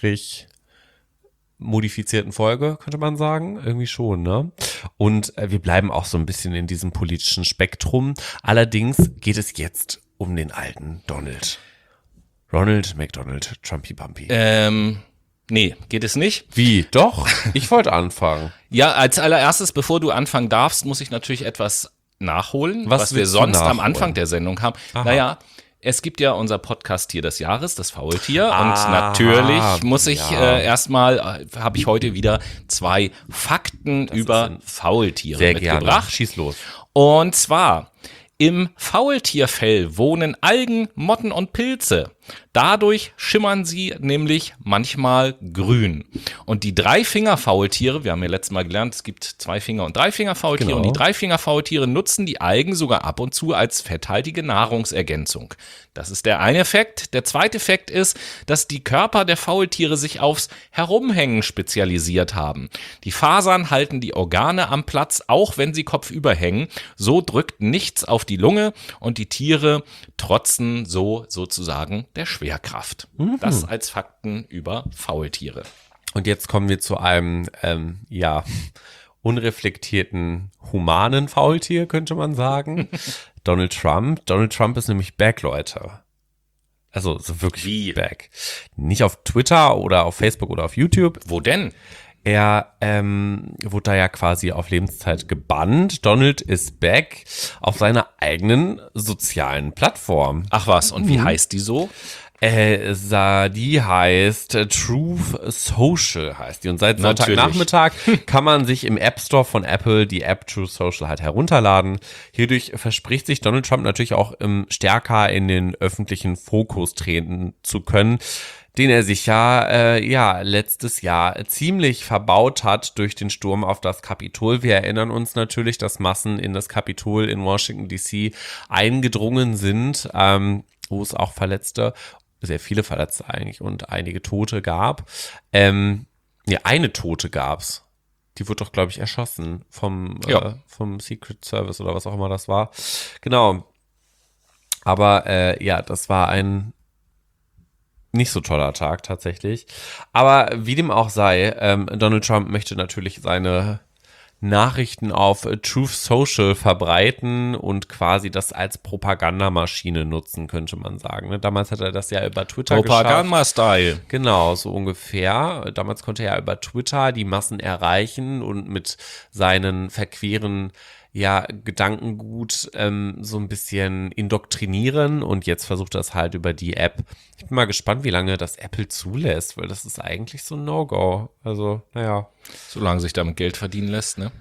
/ modifizierten Folge, könnte man sagen. Irgendwie schon, ne? Und wir bleiben auch so ein bisschen in diesem politischen Spektrum. Allerdings geht es jetzt um den alten Donald. Ronald McDonald, Trumpy Bumpy. Nee, geht es nicht. Wie? Doch? Ich wollte anfangen. Ja, als allererstes, bevor du anfangen darfst, muss ich natürlich etwas nachholen, was wir sonst am Anfang der Sendung haben. Aha. Naja, es gibt ja unser Podcast-Tier des Jahres, das Faultier. Und natürlich muss ich erstmal, habe ich heute wieder 2 Fakten über Faultiere mitgebracht. Gerne. Schieß los. Und zwar, im Faultierfell wohnen Algen, Motten und Pilze. Dadurch schimmern sie nämlich manchmal grün. Und die Dreifinger-Faultiere, wir haben ja letztes Mal gelernt, es gibt Zweifinger- und Dreifinger-Faultiere. Genau. Und die Dreifinger-Faultiere nutzen die Algen sogar ab und zu als fetthaltige Nahrungsergänzung. Das ist der eine Fakt. Der zweite Fakt ist, dass die Körper der Faultiere sich aufs Herumhängen spezialisiert haben. Die Fasern halten die Organe am Platz, auch wenn sie kopfüber hängen. So drückt nichts auf die Lunge und die Tiere trotzen so sozusagen der Schwerkraft. Das als Fakten über Faultiere. Und jetzt kommen wir zu einem, unreflektierten, humanen Faultier, könnte man sagen. Donald Trump. Donald Trump ist nämlich back, Leute. Also so wirklich back. Nicht auf Twitter oder auf Facebook oder auf YouTube. Wo denn? Er wurde da ja quasi auf Lebenszeit gebannt. Donald ist back auf seiner eigenen sozialen Plattform. Ach was, und wie heißt die so? Die heißt Truth Social heißt die. Und seit Sonntagnachmittag kann man sich im App Store von Apple die App Truth Social halt herunterladen. Hierdurch verspricht sich Donald Trump natürlich auch stärker in den öffentlichen Fokus treten zu können, den er sich letztes Jahr ziemlich verbaut hat durch den Sturm auf das Kapitol. Wir erinnern uns natürlich, dass Massen in das Kapitol in Washington DC eingedrungen sind, wo es auch sehr viele Verletzte eigentlich und einige Tote gab. Eine Tote gab's. Die wurde doch, glaube ich, erschossen vom Secret Service oder was auch immer das war. Genau. Aber das war ein nicht so toller Tag tatsächlich. Aber wie dem auch sei, Donald Trump möchte natürlich seine Nachrichten auf Truth Social verbreiten und quasi das als Propagandamaschine nutzen, könnte man sagen. Ne? Damals hat er das ja über Twitter Propaganda-Style. Genau, so ungefähr. Damals konnte er über Twitter die Massen erreichen und mit seinen verqueren Gedankengut so ein bisschen indoktrinieren, und jetzt versucht er es halt über die App. Ich bin mal gespannt, wie lange das Apple zulässt, weil das ist eigentlich so ein No-Go. Also, Solange sich damit Geld verdienen lässt, ne?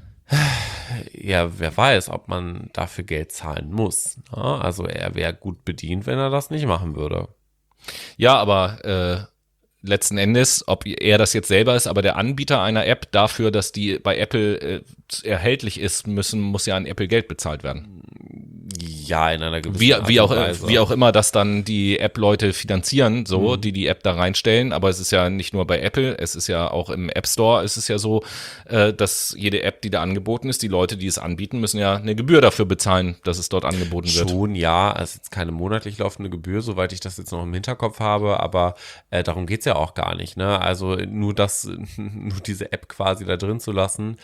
Ja, wer weiß, ob man dafür Geld zahlen muss. Ne? Also er wäre gut bedient, wenn er das nicht machen würde. Ja, aber letzten Endes, ob er das jetzt selber ist, aber der Anbieter einer App dafür, dass die bei Apple erhältlich ist, muss ja an Apple Geld bezahlt werden. Ja, in einer gewissen wie Weise. Wie auch immer das dann die App-Leute finanzieren, die App da reinstellen. Aber es ist ja nicht nur bei Apple, es ist ja auch im App Store, es ist ja so, dass jede App, die da angeboten ist, die Leute, die es anbieten, müssen ja eine Gebühr dafür bezahlen, dass es dort angeboten wird. Schon, ja, es ist jetzt keine monatlich laufende Gebühr, soweit ich das jetzt noch im Hinterkopf habe, aber darum geht's ja auch gar nicht, ne? Also nur diese App quasi da drin zu lassen,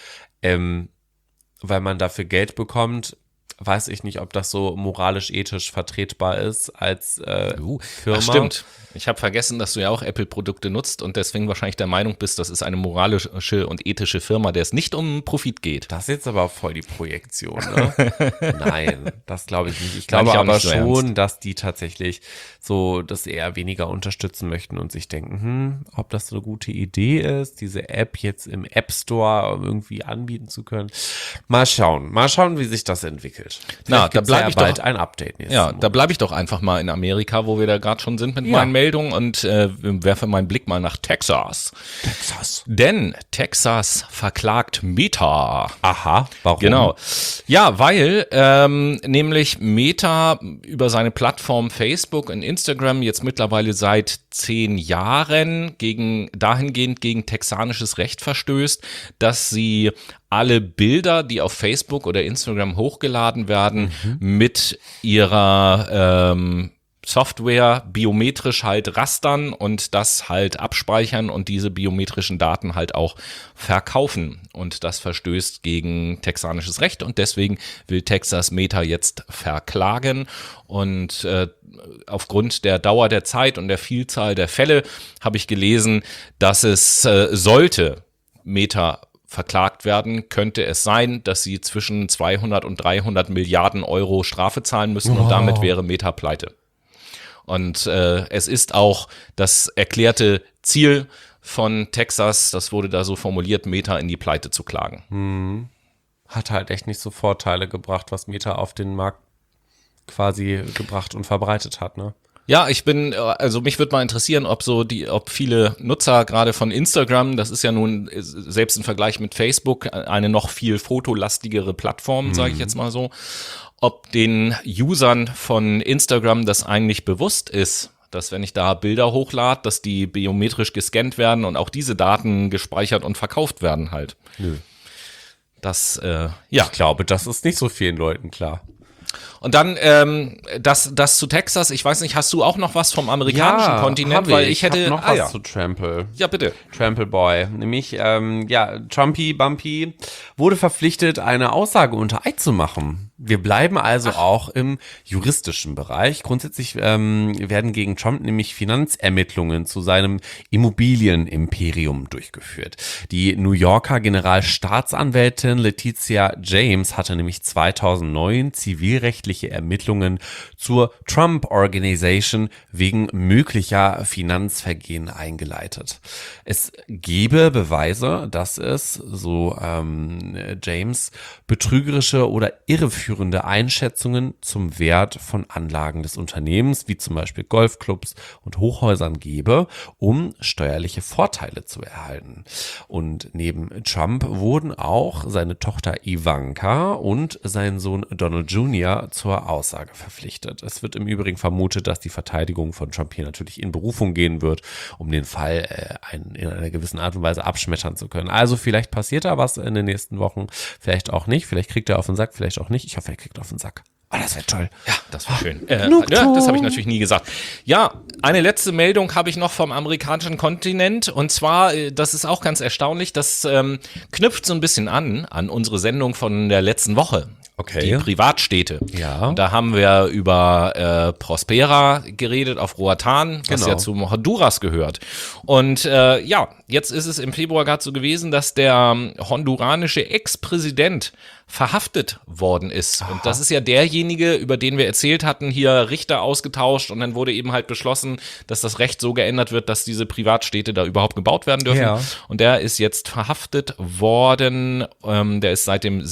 weil man dafür Geld bekommt, weiß ich nicht, ob das so moralisch-ethisch vertretbar ist als Firma. Ach, stimmt. Ich habe vergessen, dass du ja auch Apple-Produkte nutzt und deswegen wahrscheinlich der Meinung bist, das ist eine moralische und ethische Firma, der es nicht um Profit geht. Das ist jetzt aber voll die Projektion, ne? Nein, das glaube ich nicht. Ich glaube aber schon, dass die tatsächlich so das eher weniger unterstützen möchten und sich denken, ob das so eine gute Idee ist, diese App jetzt im App Store irgendwie anbieten zu können. Mal schauen, wie sich das entwickelt. Na, da bleibe ich bald doch ein Update. Da bleibe ich doch einfach mal in Amerika, wo wir da gerade schon sind mit meinen Meldungen, und werfe meinen Blick mal nach Texas. Denn Texas verklagt Meta. Aha, warum? Genau. Ja, weil nämlich Meta über seine Plattform Facebook und Instagram jetzt mittlerweile seit 10 Jahren dahingehend gegen texanisches Recht verstößt, dass sie alle Bilder, die auf Facebook oder Instagram hochgeladen werden, mit ihrer Software biometrisch halt rastern und das halt abspeichern und diese biometrischen Daten halt auch verkaufen. Und das verstößt gegen texanisches Recht und deswegen will Texas Meta jetzt verklagen. Und aufgrund der Dauer der Zeit und der Vielzahl der Fälle habe ich gelesen, dass es sollte Meta verklagt werden, könnte es sein, dass sie zwischen 200 und 300 Milliarden Euro Strafe zahlen müssen und damit wäre Meta pleite. Und es ist auch das erklärte Ziel von Texas, das wurde da so formuliert, Meta in die Pleite zu klagen. Hat halt echt nicht so Vorteile gebracht, was Meta auf den Markt quasi gebracht und verbreitet hat, ne? Ja, mich würde mal interessieren, ob viele Nutzer gerade von Instagram, das ist ja nun selbst im Vergleich mit Facebook eine noch viel fotolastigere Plattform, sage ich jetzt mal so, ob den Usern von Instagram das eigentlich bewusst ist, dass wenn ich da Bilder hochlade, dass die biometrisch gescannt werden und auch diese Daten gespeichert und verkauft werden halt. Nö. Das, Ich glaube, das ist nicht so vielen Leuten klar. Und dann das zu Texas, ich weiß nicht, hast du auch noch was vom amerikanischen Kontinent? Weil ich hätte hab noch was zu Trample. Ja, bitte. Trample Boy. Nämlich, Trumpy Bumpy wurde verpflichtet, eine Aussage unter Eid zu machen. Wir bleiben also auch im juristischen Bereich. Grundsätzlich werden gegen Trump nämlich Finanzermittlungen zu seinem Immobilienimperium durchgeführt. Die New Yorker Generalstaatsanwältin Letitia James hatte nämlich 2009 zivilrechtliche Ermittlungen zur Trump Organization wegen möglicher Finanzvergehen eingeleitet. Es gebe Beweise, dass es, so James, betrügerische oder irreführende Einschätzungen zum Wert von Anlagen des Unternehmens, wie zum Beispiel Golfclubs und Hochhäusern gebe, um steuerliche Vorteile zu erhalten. Und neben Trump wurden auch seine Tochter Ivanka und sein Sohn Donald Jr. zur Aussage verpflichtet. Es wird im Übrigen vermutet, dass die Verteidigung von Trump hier natürlich in Berufung gehen wird, um den Fall in einer gewissen Art und Weise abschmettern zu können. Also vielleicht passiert da was in den nächsten Wochen, vielleicht auch nicht, vielleicht kriegt er auf den Sack, vielleicht auch nicht. Ich hoffe, er kriegt auf den Sack. Oh, das wäre toll. Ja, das wäre schön. Das habe ich natürlich nie gesagt. Ja, eine letzte Meldung habe ich noch vom amerikanischen Kontinent. Und zwar, das ist auch ganz erstaunlich, das knüpft so ein bisschen an unsere Sendung von der letzten Woche. Okay. Die Privatstädte. Ja. Und da haben wir über Prospera geredet auf Roatan, was Genau. ja zu Honduras gehört. Und jetzt ist es im Februar gerade so gewesen, dass der honduranische Ex-Präsident verhaftet worden ist. Und das ist ja derjenige, über den wir erzählt hatten, hier Richter ausgetauscht und dann wurde eben halt beschlossen, dass das Recht so geändert wird, dass diese Privatstädte da überhaupt gebaut werden dürfen. Ja. Und der ist jetzt verhaftet worden. Der ist seit dem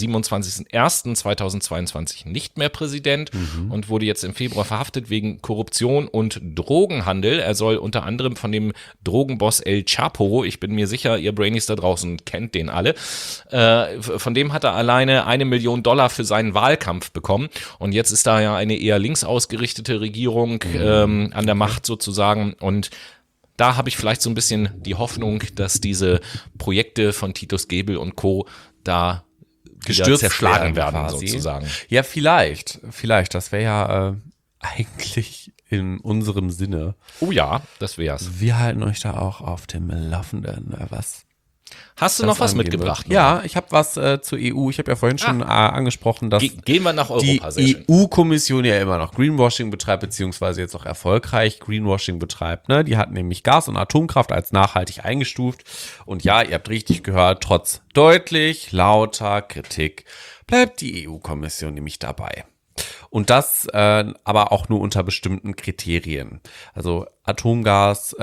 27.01.2022 nicht mehr Präsident und wurde jetzt im Februar verhaftet wegen Korruption und Drogenhandel. Er soll unter anderem von dem Drogenboss El Chapo, ich bin mir sicher, ihr Brainies da draußen kennt den alle, von dem hat er alleine $1 Million für seinen Wahlkampf bekommen. Und jetzt ist da ja eine eher links ausgerichtete Regierung an der Macht sozusagen. Und da habe ich vielleicht so ein bisschen die Hoffnung, dass diese Projekte von Titus Gebel und Co. da wieder zerschlagen werden sozusagen. Ja, vielleicht. Das wäre ja eigentlich in unserem Sinne. Oh ja, das wär's. Wir halten euch da auch auf dem Laufenden, was Hast du noch was mitgebracht? Ja, ich habe was zur EU. Ich habe ja vorhin schon angesprochen, dass Gehen wir nach Europa. die EU-Kommission ja immer noch Greenwashing betreibt, beziehungsweise jetzt auch erfolgreich Greenwashing betreibt. Ne? Die hat nämlich Gas- und Atomkraft als nachhaltig eingestuft. Und ja, ihr habt richtig gehört, trotz deutlich lauter Kritik bleibt die EU-Kommission nämlich dabei. Und das aber auch nur unter bestimmten Kriterien. Also Atomkraft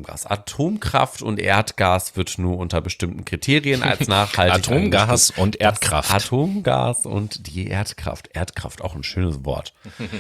und Erdgas wird nur unter bestimmten Kriterien als nachhaltig Atomgas und Erdkraft. Atomgas und die Erdkraft. Erdkraft, auch ein schönes Wort.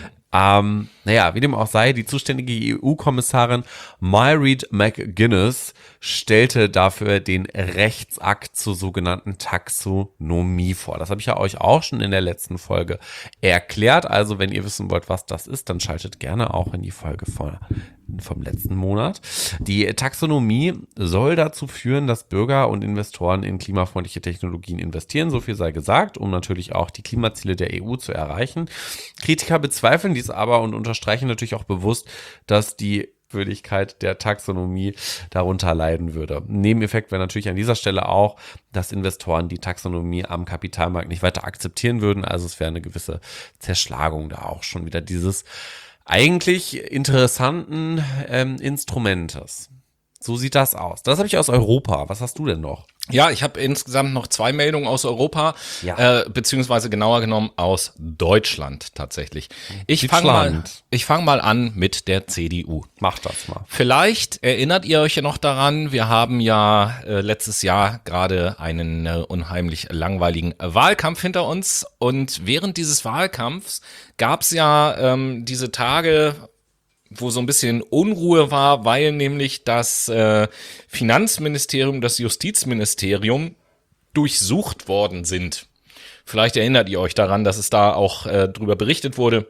Wie dem auch sei, die zuständige EU-Kommissarin Mairead McGuinness stellte dafür den Rechtsakt zur sogenannten Taxonomie vor. Das habe ich ja euch auch schon in der letzten Folge erklärt. Also wenn ihr wissen wollt, was das ist, dann schaltet gerne auch in die Folge vom letzten Monat. Die Taxonomie soll dazu führen, dass Bürger und Investoren in klimafreundliche Technologien investieren, so viel sei gesagt, um natürlich auch die Klimaziele der EU zu erreichen. Kritiker bezweifeln dies aber und unterstreichen natürlich auch bewusst, dass die Würdigkeit der Taxonomie darunter leiden würde. Ein Nebeneffekt wäre natürlich an dieser Stelle auch, dass Investoren die Taxonomie am Kapitalmarkt nicht weiter akzeptieren würden. Also es wäre eine gewisse Zerschlagung da auch schon wieder dieses eigentlich interessanten Instrumentes. So sieht das aus. Das habe ich aus Europa. Was hast du denn noch? Ja, ich habe insgesamt noch 2 Meldungen aus Europa, beziehungsweise genauer genommen aus Deutschland tatsächlich. Ich fang mal an mit der CDU. Mach das mal. Vielleicht erinnert ihr euch ja noch daran, wir haben ja letztes Jahr gerade einen unheimlich langweiligen Wahlkampf hinter uns und während dieses Wahlkampfs gab's ja diese Tage, wo so ein bisschen Unruhe war, weil nämlich das Finanzministerium, das Justizministerium durchsucht worden sind. Vielleicht erinnert ihr euch daran, dass es da auch drüber berichtet wurde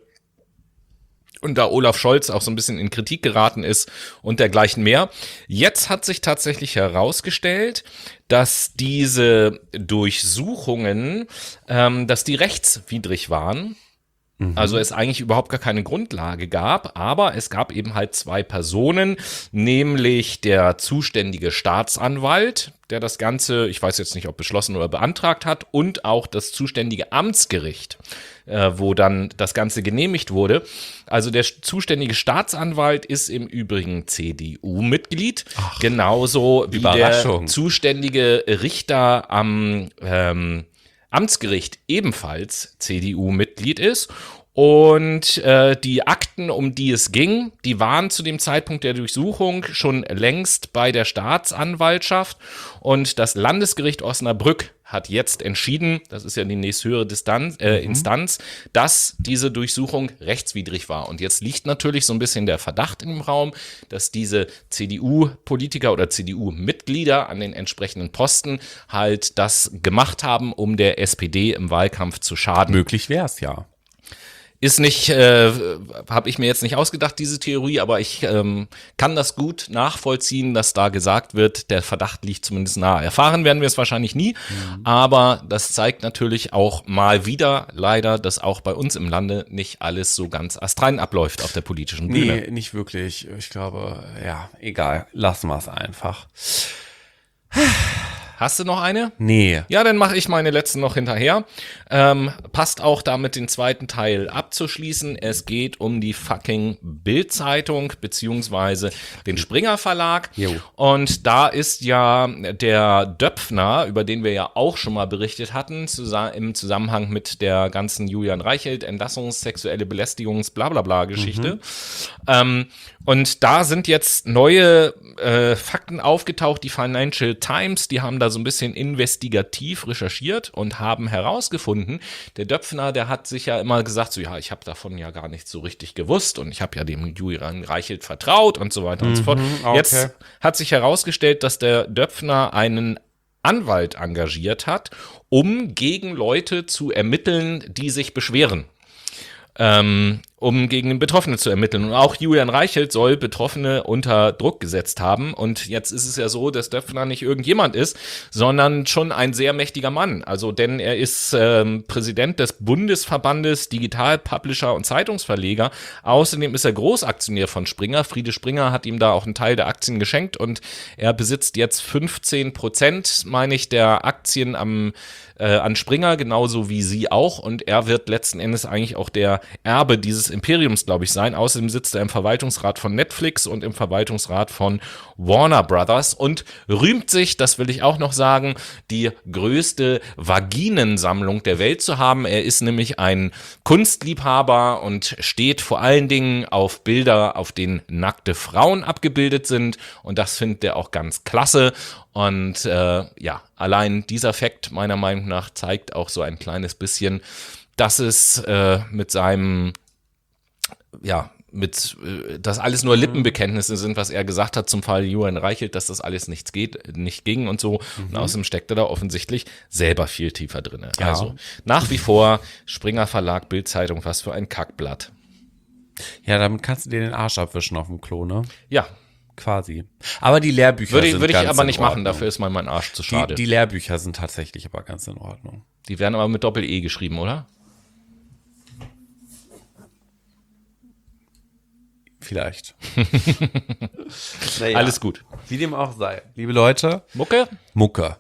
und da Olaf Scholz auch so ein bisschen in Kritik geraten ist und dergleichen mehr. Jetzt hat sich tatsächlich herausgestellt, dass diese Durchsuchungen, dass die rechtswidrig waren. Also es eigentlich überhaupt gar keine Grundlage gab, aber es gab eben halt 2 Personen, nämlich der zuständige Staatsanwalt, der das Ganze, ich weiß jetzt nicht, ob beschlossen oder beantragt hat, und auch das zuständige Amtsgericht, wo dann das Ganze genehmigt wurde. Also der zuständige Staatsanwalt ist im Übrigen CDU-Mitglied, genauso wie der zuständige Richter am Amtsgericht ebenfalls CDU-Mitglied ist. Und die Akten, um die es ging, die waren zu dem Zeitpunkt der Durchsuchung schon längst bei der Staatsanwaltschaft. Und das Landesgericht Osnabrück hat jetzt entschieden, das ist ja die nächsthöhere Instanz, dass diese Durchsuchung rechtswidrig war. Und jetzt liegt natürlich so ein bisschen der Verdacht im Raum, dass diese CDU-Politiker oder CDU-Mitglieder an den entsprechenden Posten halt das gemacht haben, um der SPD im Wahlkampf zu schaden. Möglich wäre es ja. Ist nicht, habe ich mir jetzt nicht ausgedacht, diese Theorie, aber ich kann das gut nachvollziehen, dass da gesagt wird, der Verdacht liegt zumindest nahe. Erfahren werden wir es wahrscheinlich nie, aber das zeigt natürlich auch mal wieder leider, dass auch bei uns im Lande nicht alles so ganz astrein abläuft auf der politischen Bühne. Nee, nicht wirklich. Ich glaube, ja, egal. Lassen wir es einfach. Hast du noch eine? Nee. Ja, dann mache ich meine letzten noch hinterher. Passt auch damit, den zweiten Teil abzuschließen. Es geht um die fucking Bild-Zeitung beziehungsweise den Springer Verlag. Jo. Und da ist ja der Döpfner, über den wir ja auch schon mal berichtet hatten, im Zusammenhang mit der ganzen Julian Reichelt, Entlassungs-, sexuelle Belästigungs-, blablabla Geschichte. Und da sind jetzt neue Fakten aufgetaucht. Die Financial Times, die haben da so ein bisschen investigativ recherchiert und haben herausgefunden, der Döpfner, der hat sich ja immer gesagt, so ja, ich habe davon ja gar nichts so richtig gewusst und ich habe ja dem Julian Reichelt vertraut und so weiter und so fort. Okay. Jetzt hat sich herausgestellt, dass der Döpfner einen Anwalt engagiert hat, um gegen Leute zu ermitteln, die sich beschweren. Um gegen den Betroffenen zu ermitteln. Und auch Julian Reichelt soll Betroffene unter Druck gesetzt haben. Und jetzt ist es ja so, dass Döpfner nicht irgendjemand ist, sondern schon ein sehr mächtiger Mann. Also, denn er ist Präsident des Bundesverbandes Digital, Publisher und Zeitungsverleger. Außerdem ist er Großaktionär von Springer. Friede Springer hat ihm da auch einen Teil der Aktien geschenkt und er besitzt jetzt 15%, meine ich, der Aktien an Springer, genauso wie sie auch. Und er wird letzten Endes eigentlich auch der Erbe dieses Imperiums, glaube ich, sein. Außerdem sitzt er im Verwaltungsrat von Netflix und im Verwaltungsrat von Warner Brothers und rühmt sich, das will ich auch noch sagen, die größte Vaginensammlung der Welt zu haben. Er ist nämlich ein Kunstliebhaber und steht vor allen Dingen auf Bilder, auf denen nackte Frauen abgebildet sind. Und das findet er auch ganz klasse. Und ja, allein dieser Fakt meiner Meinung nach zeigt auch so ein kleines bisschen, dass es mit seinem, ja, dass alles nur Lippenbekenntnisse sind, was er gesagt hat zum Fall Julian Reichelt, dass das alles nicht ging und so. Und außerdem steckt er da offensichtlich selber viel tiefer drin. Ja. Also nach wie vor Springer Verlag, Bild-Zeitung, was für ein Kackblatt. Ja, damit kannst du dir den Arsch abwischen auf dem Klo, ne? Ja. Quasi. Aber die Lehrbücher sind würde ich ganz aber in nicht Ordnung. machen, dafür ist mein Arsch zu schade. Die Lehrbücher sind tatsächlich aber ganz in Ordnung. Die werden aber mit Doppel-E geschrieben, oder? Vielleicht. Alles gut. Wie dem auch sei. Liebe Leute. Mucke? Mucke.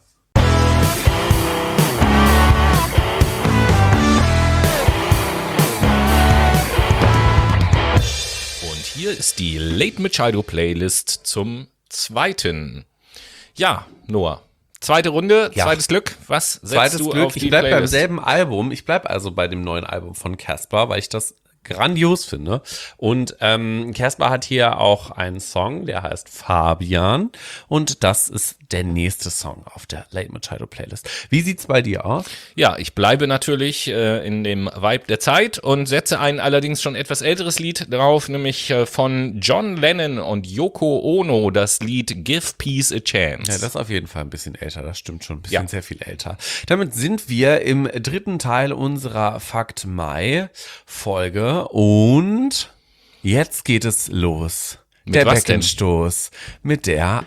Und hier ist die Late Machado Playlist zum zweiten. Ja, Noah. Zweite Runde, zweites Glück. Was setzt du auf die Ich bleib beim Playlist? selben Album. Ich bleib also bei dem neuen Album von Casper, weil ich das grandios finde. Und Casper hat hier auch einen Song, der heißt Fabian. Und das ist der nächste Song auf der Late Machado Playlist. Wie sieht's bei dir aus? Ja, ich bleibe natürlich in dem Vibe der Zeit und setze ein allerdings schon etwas älteres Lied drauf, nämlich von John Lennon und Yoko Ono, das Lied Give Peace a Chance. Ja, das ist auf jeden Fall ein bisschen älter, das stimmt schon, ein bisschen sehr viel älter. Damit sind wir im dritten Teil unserer Fakt Mai Folge und jetzt geht es los. Der was denn? Denkenstoß mit der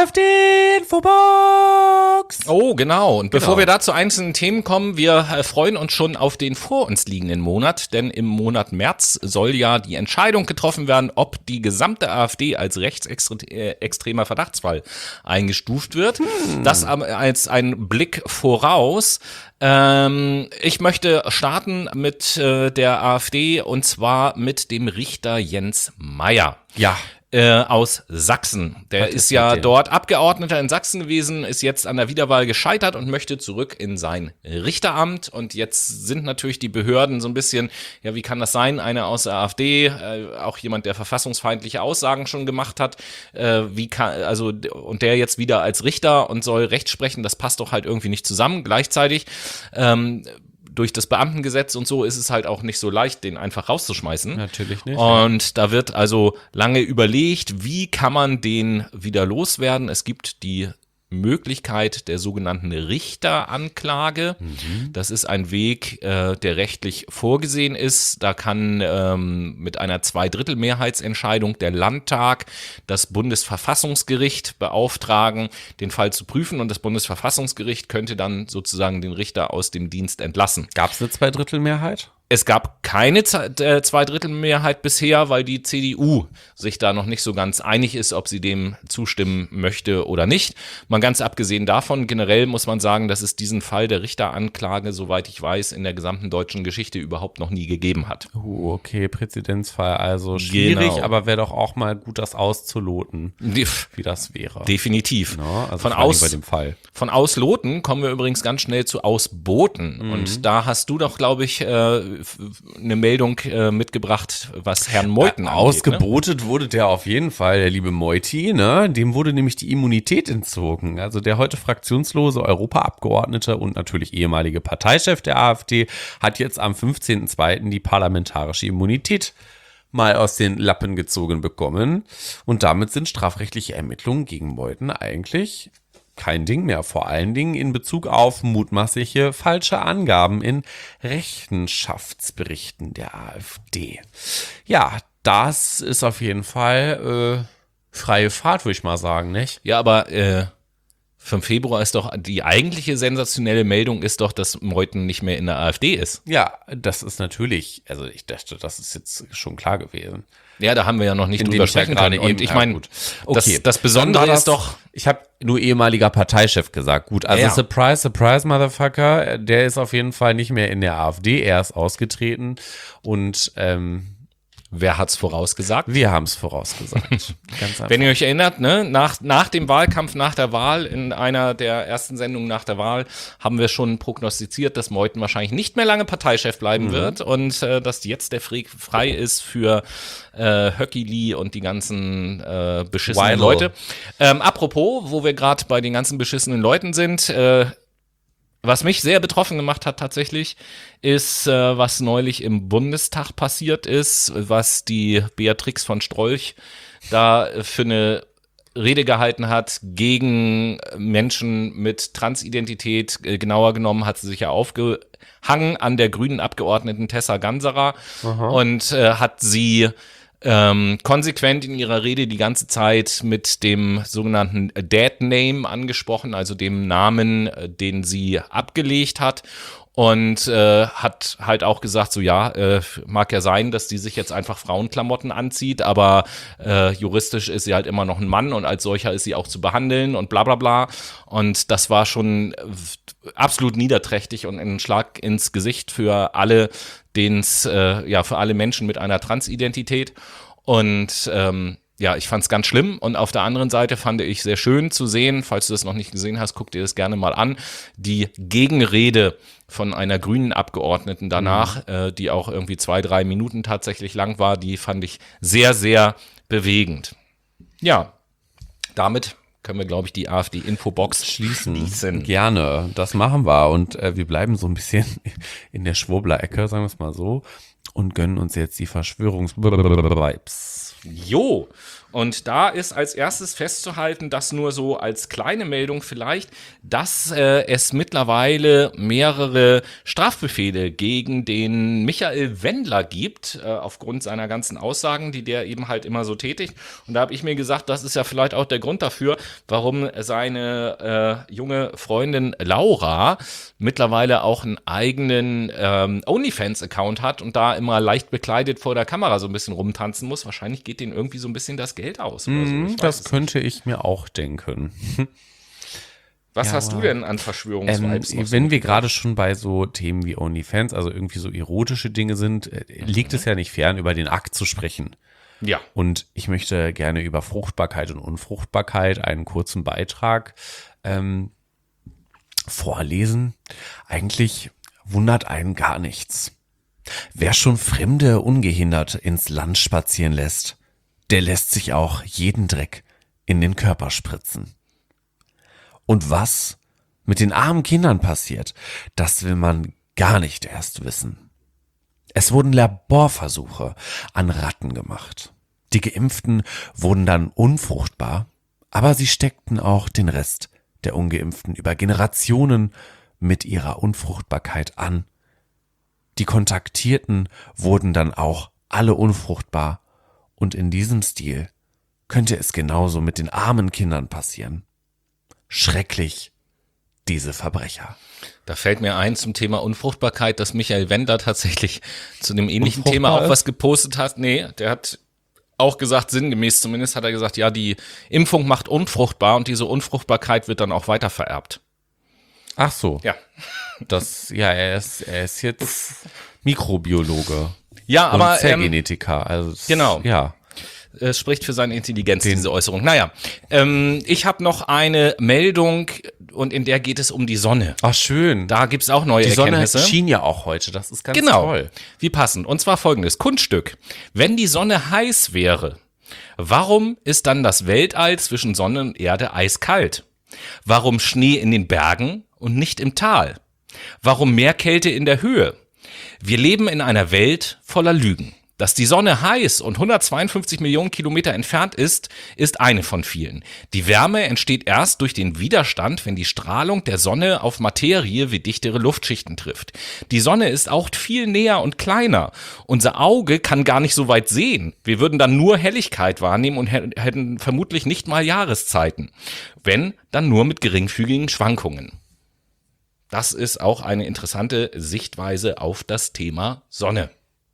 AfD-Infobox. Oh, genau. Und bevor Genau. wir da zu einzelnen Themen kommen, wir freuen uns schon auf den vor uns liegenden Monat, denn im Monat März soll ja die Entscheidung getroffen werden, ob die gesamte AfD als rechtsextremer Verdachtsfall eingestuft wird. Das als ein Blick voraus. Ich möchte starten mit der AfD und zwar mit dem Richter Jens Meyer. Ja. Aus Sachsen. Der Was ist ist ja mit dem? dort Abgeordneter in Sachsen gewesen, ist jetzt an der Wiederwahl gescheitert und möchte zurück in sein Richteramt. Und jetzt sind natürlich die Behörden so ein bisschen, ja, wie kann das sein? Einer aus der AfD, auch jemand, der verfassungsfeindliche Aussagen schon gemacht hat, und der jetzt wieder als Richter und soll Recht sprechen, das passt doch halt irgendwie nicht zusammen. Gleichzeitig, durch das Beamtengesetz und so ist es halt auch nicht so leicht, den einfach rauszuschmeißen. Natürlich nicht. Und da wird also lange überlegt, wie kann man den wieder loswerden. Es gibt die Möglichkeit der sogenannten Richteranklage. Das ist ein Weg, der rechtlich vorgesehen ist. Da kann mit einer Zweidrittelmehrheitsentscheidung der Landtag das Bundesverfassungsgericht beauftragen, den Fall zu prüfen. Und das Bundesverfassungsgericht könnte dann sozusagen den Richter aus dem Dienst entlassen. Gab es eine Zweidrittelmehrheit? Es gab keine Zweidrittelmehrheit bisher, weil die CDU sich da noch nicht so ganz einig ist, ob sie dem zustimmen möchte oder nicht. Mal ganz abgesehen davon, generell muss man sagen, dass es diesen Fall der Richteranklage, soweit ich weiß, in der gesamten deutschen Geschichte überhaupt noch nie gegeben hat. Okay, Präzedenzfall, also schwierig, Genau. aber wäre doch auch mal gut, das auszuloten, wie das wäre. Definitiv. Ja, also von vor allem aus, bei dem Fall. Von ausloten kommen wir übrigens ganz schnell zu ausboten. Und da hast du doch, glaube ich, eine Meldung mitgebracht, was Herrn Meuthen angeht. Ausgebotet wurde der auf jeden Fall, der liebe Meuti, ne? Dem wurde nämlich die Immunität entzogen. Also der heute fraktionslose Europaabgeordnete und natürlich ehemalige Parteichef der AfD hat jetzt am 15.02. die parlamentarische Immunität mal aus den Lappen gezogen bekommen. Und damit sind strafrechtliche Ermittlungen gegen Meuthen eigentlich kein Ding mehr, vor allen Dingen in Bezug auf mutmaßliche falsche Angaben in Rechenschaftsberichten der AfD. Ja, das ist auf jeden Fall freie Fahrt, würde ich mal sagen, nicht? Ja, aber vom Februar ist doch die eigentliche sensationelle Meldung ist doch, dass Meuthen nicht mehr in der AfD ist. Ja, das ist natürlich, also ich dachte, das ist jetzt schon klar gewesen. Ja, da haben wir ja noch nicht Indem drüber ich ja sprechen gerade können. Und eben- ich ja, meine, gut. Okay. das Besondere Dann war das- ist doch, Ich habe nur ehemaliger Parteichef gesagt. Gut, also Ja. Surprise, surprise, Motherfucker. Der ist auf jeden Fall nicht mehr in der AfD. Er ist ausgetreten und wer hat's vorausgesagt? wir haben es vorausgesagt. Ganz einfach. Wenn ihr euch erinnert, ne, nach dem Wahlkampf, nach der Wahl, in einer der ersten Sendungen nach der Wahl, haben wir schon prognostiziert, dass Meuthen wahrscheinlich nicht mehr lange Parteichef bleiben wird und dass jetzt der frei ist für Höckili und die ganzen beschissenen Weidel. Leute. Apropos, wo wir gerade bei den ganzen beschissenen Leuten sind, was mich sehr betroffen gemacht hat tatsächlich, ist, was neulich im Bundestag passiert ist, was die Beatrix von Strolch da für eine Rede gehalten hat gegen Menschen mit Transidentität. Genauer genommen hat sie sich ja aufgehangen an der grünen Abgeordneten Tessa Ganserer und hat sie konsequent in ihrer Rede die ganze Zeit mit dem sogenannten Dead Name angesprochen, also dem Namen, den sie abgelegt hat. Und hat halt auch gesagt, so ja, mag ja sein, dass die sich jetzt einfach Frauenklamotten anzieht, aber juristisch ist sie halt immer noch ein Mann und als solcher ist sie auch zu behandeln und bla bla bla. Und das war schon absolut niederträchtig und ein Schlag ins Gesicht für alle, für alle Menschen mit einer Transidentität. Und ja, ich fand es ganz schlimm und auf der anderen Seite fand ich sehr schön zu sehen, falls du das noch nicht gesehen hast, guck dir das gerne mal an, die Gegenrede von einer grünen Abgeordneten danach, die auch irgendwie 2-3 Minuten tatsächlich lang war, die fand ich sehr, sehr bewegend. Ja, damit können wir, glaube ich, die AfD-Infobox schließen. Gerne, das machen wir. Und wir bleiben so ein bisschen in der Schwurbler-Ecke, sagen wir es mal so, und gönnen uns jetzt die Verschwörungsvibes. Jo, Und da ist als erstes festzuhalten, dass nur so als kleine Meldung vielleicht, dass es mittlerweile mehrere Strafbefehle gegen den Michael Wendler gibt, aufgrund seiner ganzen Aussagen, die der eben halt immer so tätigt. Und da habe ich mir gesagt, das ist ja vielleicht auch der Grund dafür, warum seine junge Freundin Laura mittlerweile auch einen eigenen OnlyFans-Account hat und da immer leicht bekleidet vor der Kamera so ein bisschen rumtanzen muss. Wahrscheinlich geht denen irgendwie so ein bisschen das Geld aus. Oder so. Das könnte ich mir auch denken. Was hast du denn an Verschwörungsvibes noch so? Wenn wir gerade schon bei so Themen wie OnlyFans, also irgendwie so erotische Dinge sind, liegt es ja nicht fern, über den Akt zu sprechen. Ja. Und ich möchte gerne über Fruchtbarkeit und Unfruchtbarkeit einen kurzen Beitrag vorlesen. Eigentlich wundert einen gar nichts. Wer schon Fremde ungehindert ins Land spazieren lässt, der lässt sich auch jeden Dreck in den Körper spritzen. Und was mit den armen Kindern passiert, das will man gar nicht erst wissen. Es wurden Laborversuche an Ratten gemacht. Die Geimpften wurden dann unfruchtbar, aber sie steckten auch den Rest der Ungeimpften über Generationen mit ihrer Unfruchtbarkeit an. Die Kontaktierten wurden dann auch alle unfruchtbar und in diesem Stil könnte es genauso mit den armen Kindern passieren. Schrecklich, diese Verbrecher. Da fällt mir ein zum Thema Unfruchtbarkeit, dass Michael Wendler tatsächlich zu dem ähnlichen Thema auch was gepostet hat. Nee, der hat auch gesagt, sinngemäß zumindest hat er gesagt, ja, die Impfung macht unfruchtbar und diese Unfruchtbarkeit wird dann auch weiter vererbt. Ach so. Ja. Er ist jetzt Mikrobiologe. Ja, aber und Zellgenetiker. Also genau. Ja. Es spricht für seine Intelligenz, diese Äußerung. Naja, ich habe noch eine Meldung und in der geht es um die Sonne. Ach, schön. Da gibt's auch neue Die Sonne Erkenntnisse. schien ja auch heute, das ist ganz Genau. toll. Wie passend. Und zwar folgendes, Kunststück. Wenn die Sonne heiß wäre, warum ist dann das Weltall zwischen Sonne und Erde eiskalt? Warum Schnee in den Bergen und nicht im Tal? Warum mehr Kälte in der Höhe? Wir leben in einer Welt voller Lügen. Dass die Sonne heiß und 152 Millionen Kilometer entfernt ist, ist eine von vielen. Die Wärme entsteht erst durch den Widerstand, wenn die Strahlung der Sonne auf Materie wie dichtere Luftschichten trifft. Die Sonne ist auch viel näher und kleiner. Unser Auge kann gar nicht so weit sehen. Wir würden dann nur Helligkeit wahrnehmen und hätten vermutlich nicht mal Jahreszeiten. Wenn, dann nur mit geringfügigen Schwankungen. Das ist auch eine interessante Sichtweise auf das Thema Sonne.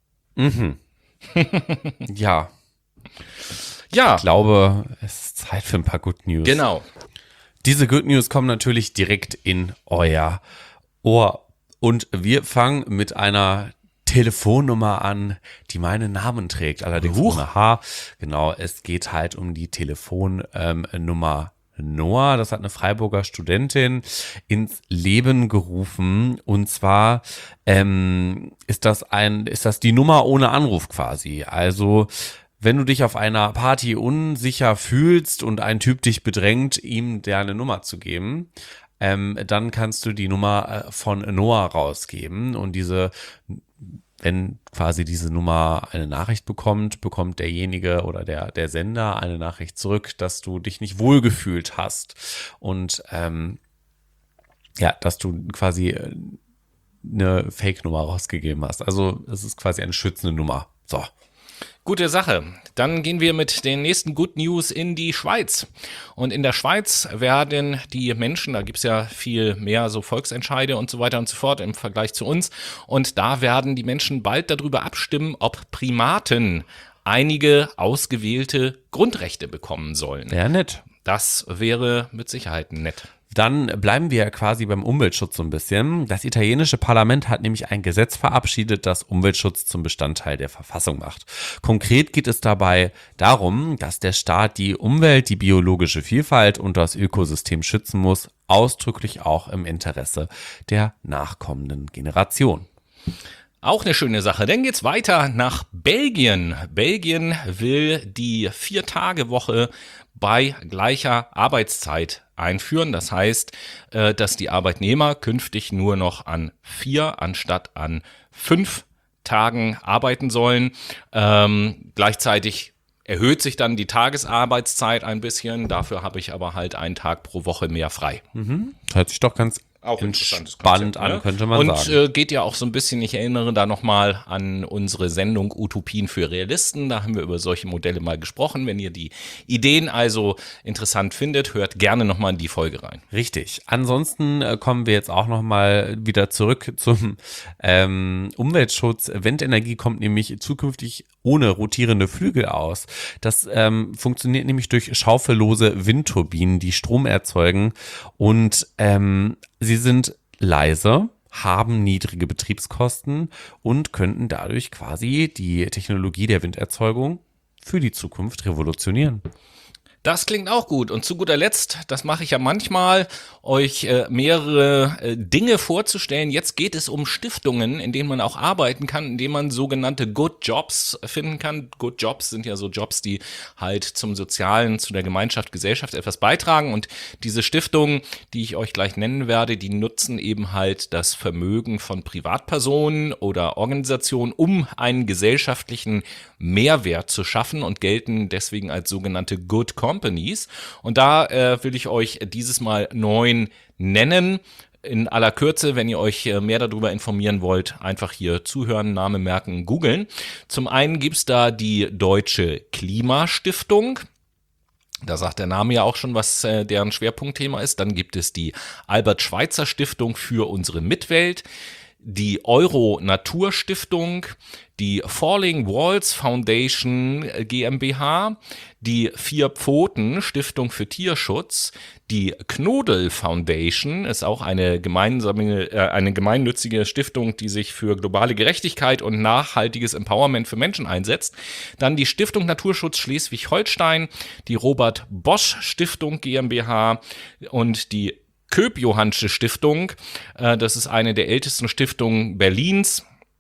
Ja. Ja, Ich glaube, es ist Zeit für ein paar Good News. genau. Diese Good News kommen natürlich direkt in euer Ohr. Und wir fangen mit einer Telefonnummer an, die meinen Namen trägt, allerdings ohne H. Genau, es geht halt um die Telefonnummer Noah. Das hat eine Freiburger Studentin ins Leben gerufen. Und zwar ist das die Nummer ohne Anruf quasi. Also wenn du dich auf einer Party unsicher fühlst und ein Typ dich bedrängt, ihm deine Nummer zu geben, dann kannst du die Nummer von Noah rausgeben. Und wenn quasi diese Nummer eine Nachricht bekommt derjenige oder der Sender eine Nachricht zurück, dass du dich nicht wohlgefühlt hast und dass du quasi eine Fake-Nummer rausgegeben hast. Also es ist quasi eine schützende Nummer. So. Gute Sache. Dann gehen wir mit den nächsten Good News in die Schweiz. Und in der Schweiz werden die Menschen, da gibt's ja viel mehr so Volksentscheide und so weiter und so fort im Vergleich zu uns. Und da werden die Menschen bald darüber abstimmen, ob Primaten einige ausgewählte Grundrechte bekommen sollen. Wäre nett. Das wäre mit Sicherheit nett. Dann bleiben wir quasi beim Umweltschutz so ein bisschen. Das italienische Parlament hat nämlich ein Gesetz verabschiedet, das Umweltschutz zum Bestandteil der Verfassung macht. Konkret geht es dabei darum, dass der Staat die Umwelt, die biologische Vielfalt und das Ökosystem schützen muss, ausdrücklich auch im Interesse der nachkommenden Generation. Auch eine schöne Sache. Dann geht's weiter nach Belgien. Belgien will die 4-Tage-Woche bei gleicher Arbeitszeit einführen. Das heißt, dass die Arbeitnehmer künftig nur noch an 4 anstatt an 5 Tagen arbeiten sollen. Gleichzeitig erhöht sich dann die Tagesarbeitszeit ein bisschen. Dafür habe ich aber halt einen Tag pro Woche mehr frei. Hört sich doch ganz Auch entspannt an, könnte man sagen. Und geht ja auch so ein bisschen, ich erinnere da nochmal an unsere Sendung Utopien für Realisten. Da haben wir über solche Modelle mal gesprochen. Wenn ihr die Ideen also interessant findet, hört gerne nochmal in die Folge rein. Richtig. Ansonsten kommen wir jetzt auch nochmal wieder zurück zum Umweltschutz. Windenergie kommt nämlich zukünftig ohne rotierende Flügel aus. Das funktioniert nämlich durch schaufellose Windturbinen, die Strom erzeugen und sie sind leise, haben niedrige Betriebskosten und könnten dadurch quasi die Technologie der Winderzeugung für die Zukunft revolutionieren. Das klingt auch gut. Und zu guter Letzt, das mache ich ja manchmal, euch mehrere Dinge vorzustellen. Jetzt geht es um Stiftungen, in denen man auch arbeiten kann, in denen man sogenannte Good Jobs finden kann. Good Jobs sind ja so Jobs, die halt zum Sozialen, zu der Gemeinschaft, Gesellschaft etwas beitragen. Und diese Stiftungen, die ich euch gleich nennen werde, die nutzen eben halt das Vermögen von Privatpersonen oder Organisationen, um einen gesellschaftlichen Mehrwert zu schaffen und gelten deswegen als sogenannte Good Companies. Und da will ich euch dieses Mal 9 nennen. In aller Kürze, wenn ihr euch mehr darüber informieren wollt, einfach hier zuhören, Name merken, googeln. Zum einen gibt's da die Deutsche Klimastiftung. Da sagt der Name ja auch schon, was deren Schwerpunktthema ist. Dann gibt es die Albert-Schweitzer-Stiftung für unsere Mitwelt, die Euro-Natur-Stiftung, die Falling Walls Foundation GmbH, die Vier-Pfoten-Stiftung für Tierschutz, die Knodel Foundation ist auch eine gemeinnützige Stiftung, die sich für globale Gerechtigkeit und nachhaltiges Empowerment für Menschen einsetzt. Dann die Stiftung Naturschutz Schleswig-Holstein, die Robert Bosch Stiftung GmbH und die Köp-Johannsche Stiftung. Das ist eine der ältesten Stiftungen Berlins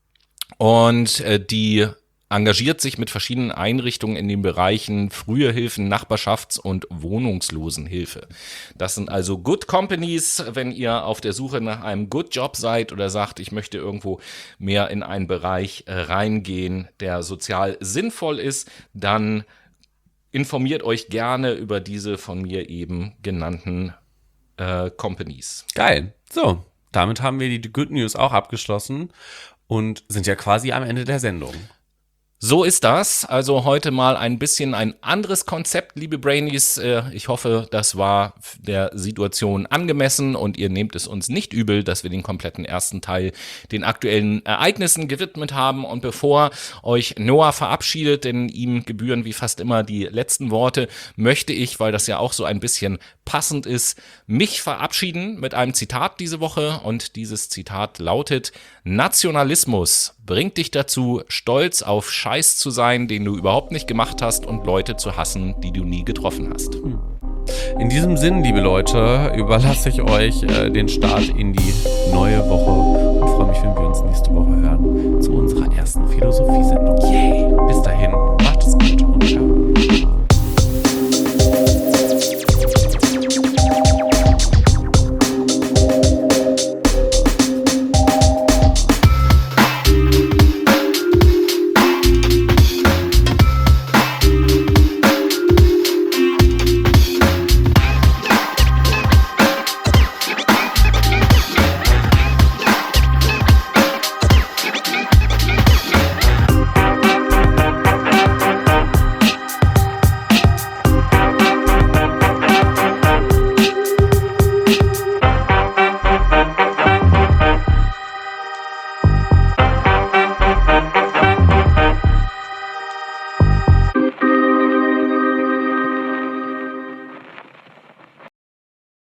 und die engagiert sich mit verschiedenen Einrichtungen in den Bereichen frühe Hilfen, Nachbarschafts- und Wohnungslosenhilfe. Das sind also Good Companies, wenn ihr auf der Suche nach einem Good Job seid oder sagt, ich möchte irgendwo mehr in einen Bereich reingehen, der sozial sinnvoll ist, dann informiert euch gerne über diese von mir eben genannten Companies. Geil. So, damit haben wir die Good News auch abgeschlossen und sind ja quasi am Ende der Sendung. So ist das. Also heute mal ein bisschen ein anderes Konzept, liebe Brainies. Ich hoffe, das war der Situation angemessen und ihr nehmt es uns nicht übel, dass wir den kompletten ersten Teil den aktuellen Ereignissen gewidmet haben. Und bevor euch Noah verabschiedet, denn ihm gebühren wie fast immer die letzten Worte, möchte ich, weil das ja auch so ein bisschen passend ist, mich verabschieden mit einem Zitat diese Woche. Und dieses Zitat lautet: Nationalismus bringt dich dazu, stolz auf Scheiß zu sein, den du überhaupt nicht gemacht hast und Leute zu hassen, die du nie getroffen hast. In diesem Sinn, liebe Leute, überlasse ich euch den Start in die neue Woche und freue mich, wenn wir uns nächste Woche hören zu unserer ersten Philosophiesendung. Yay! Bis dahin, macht es gut und ciao.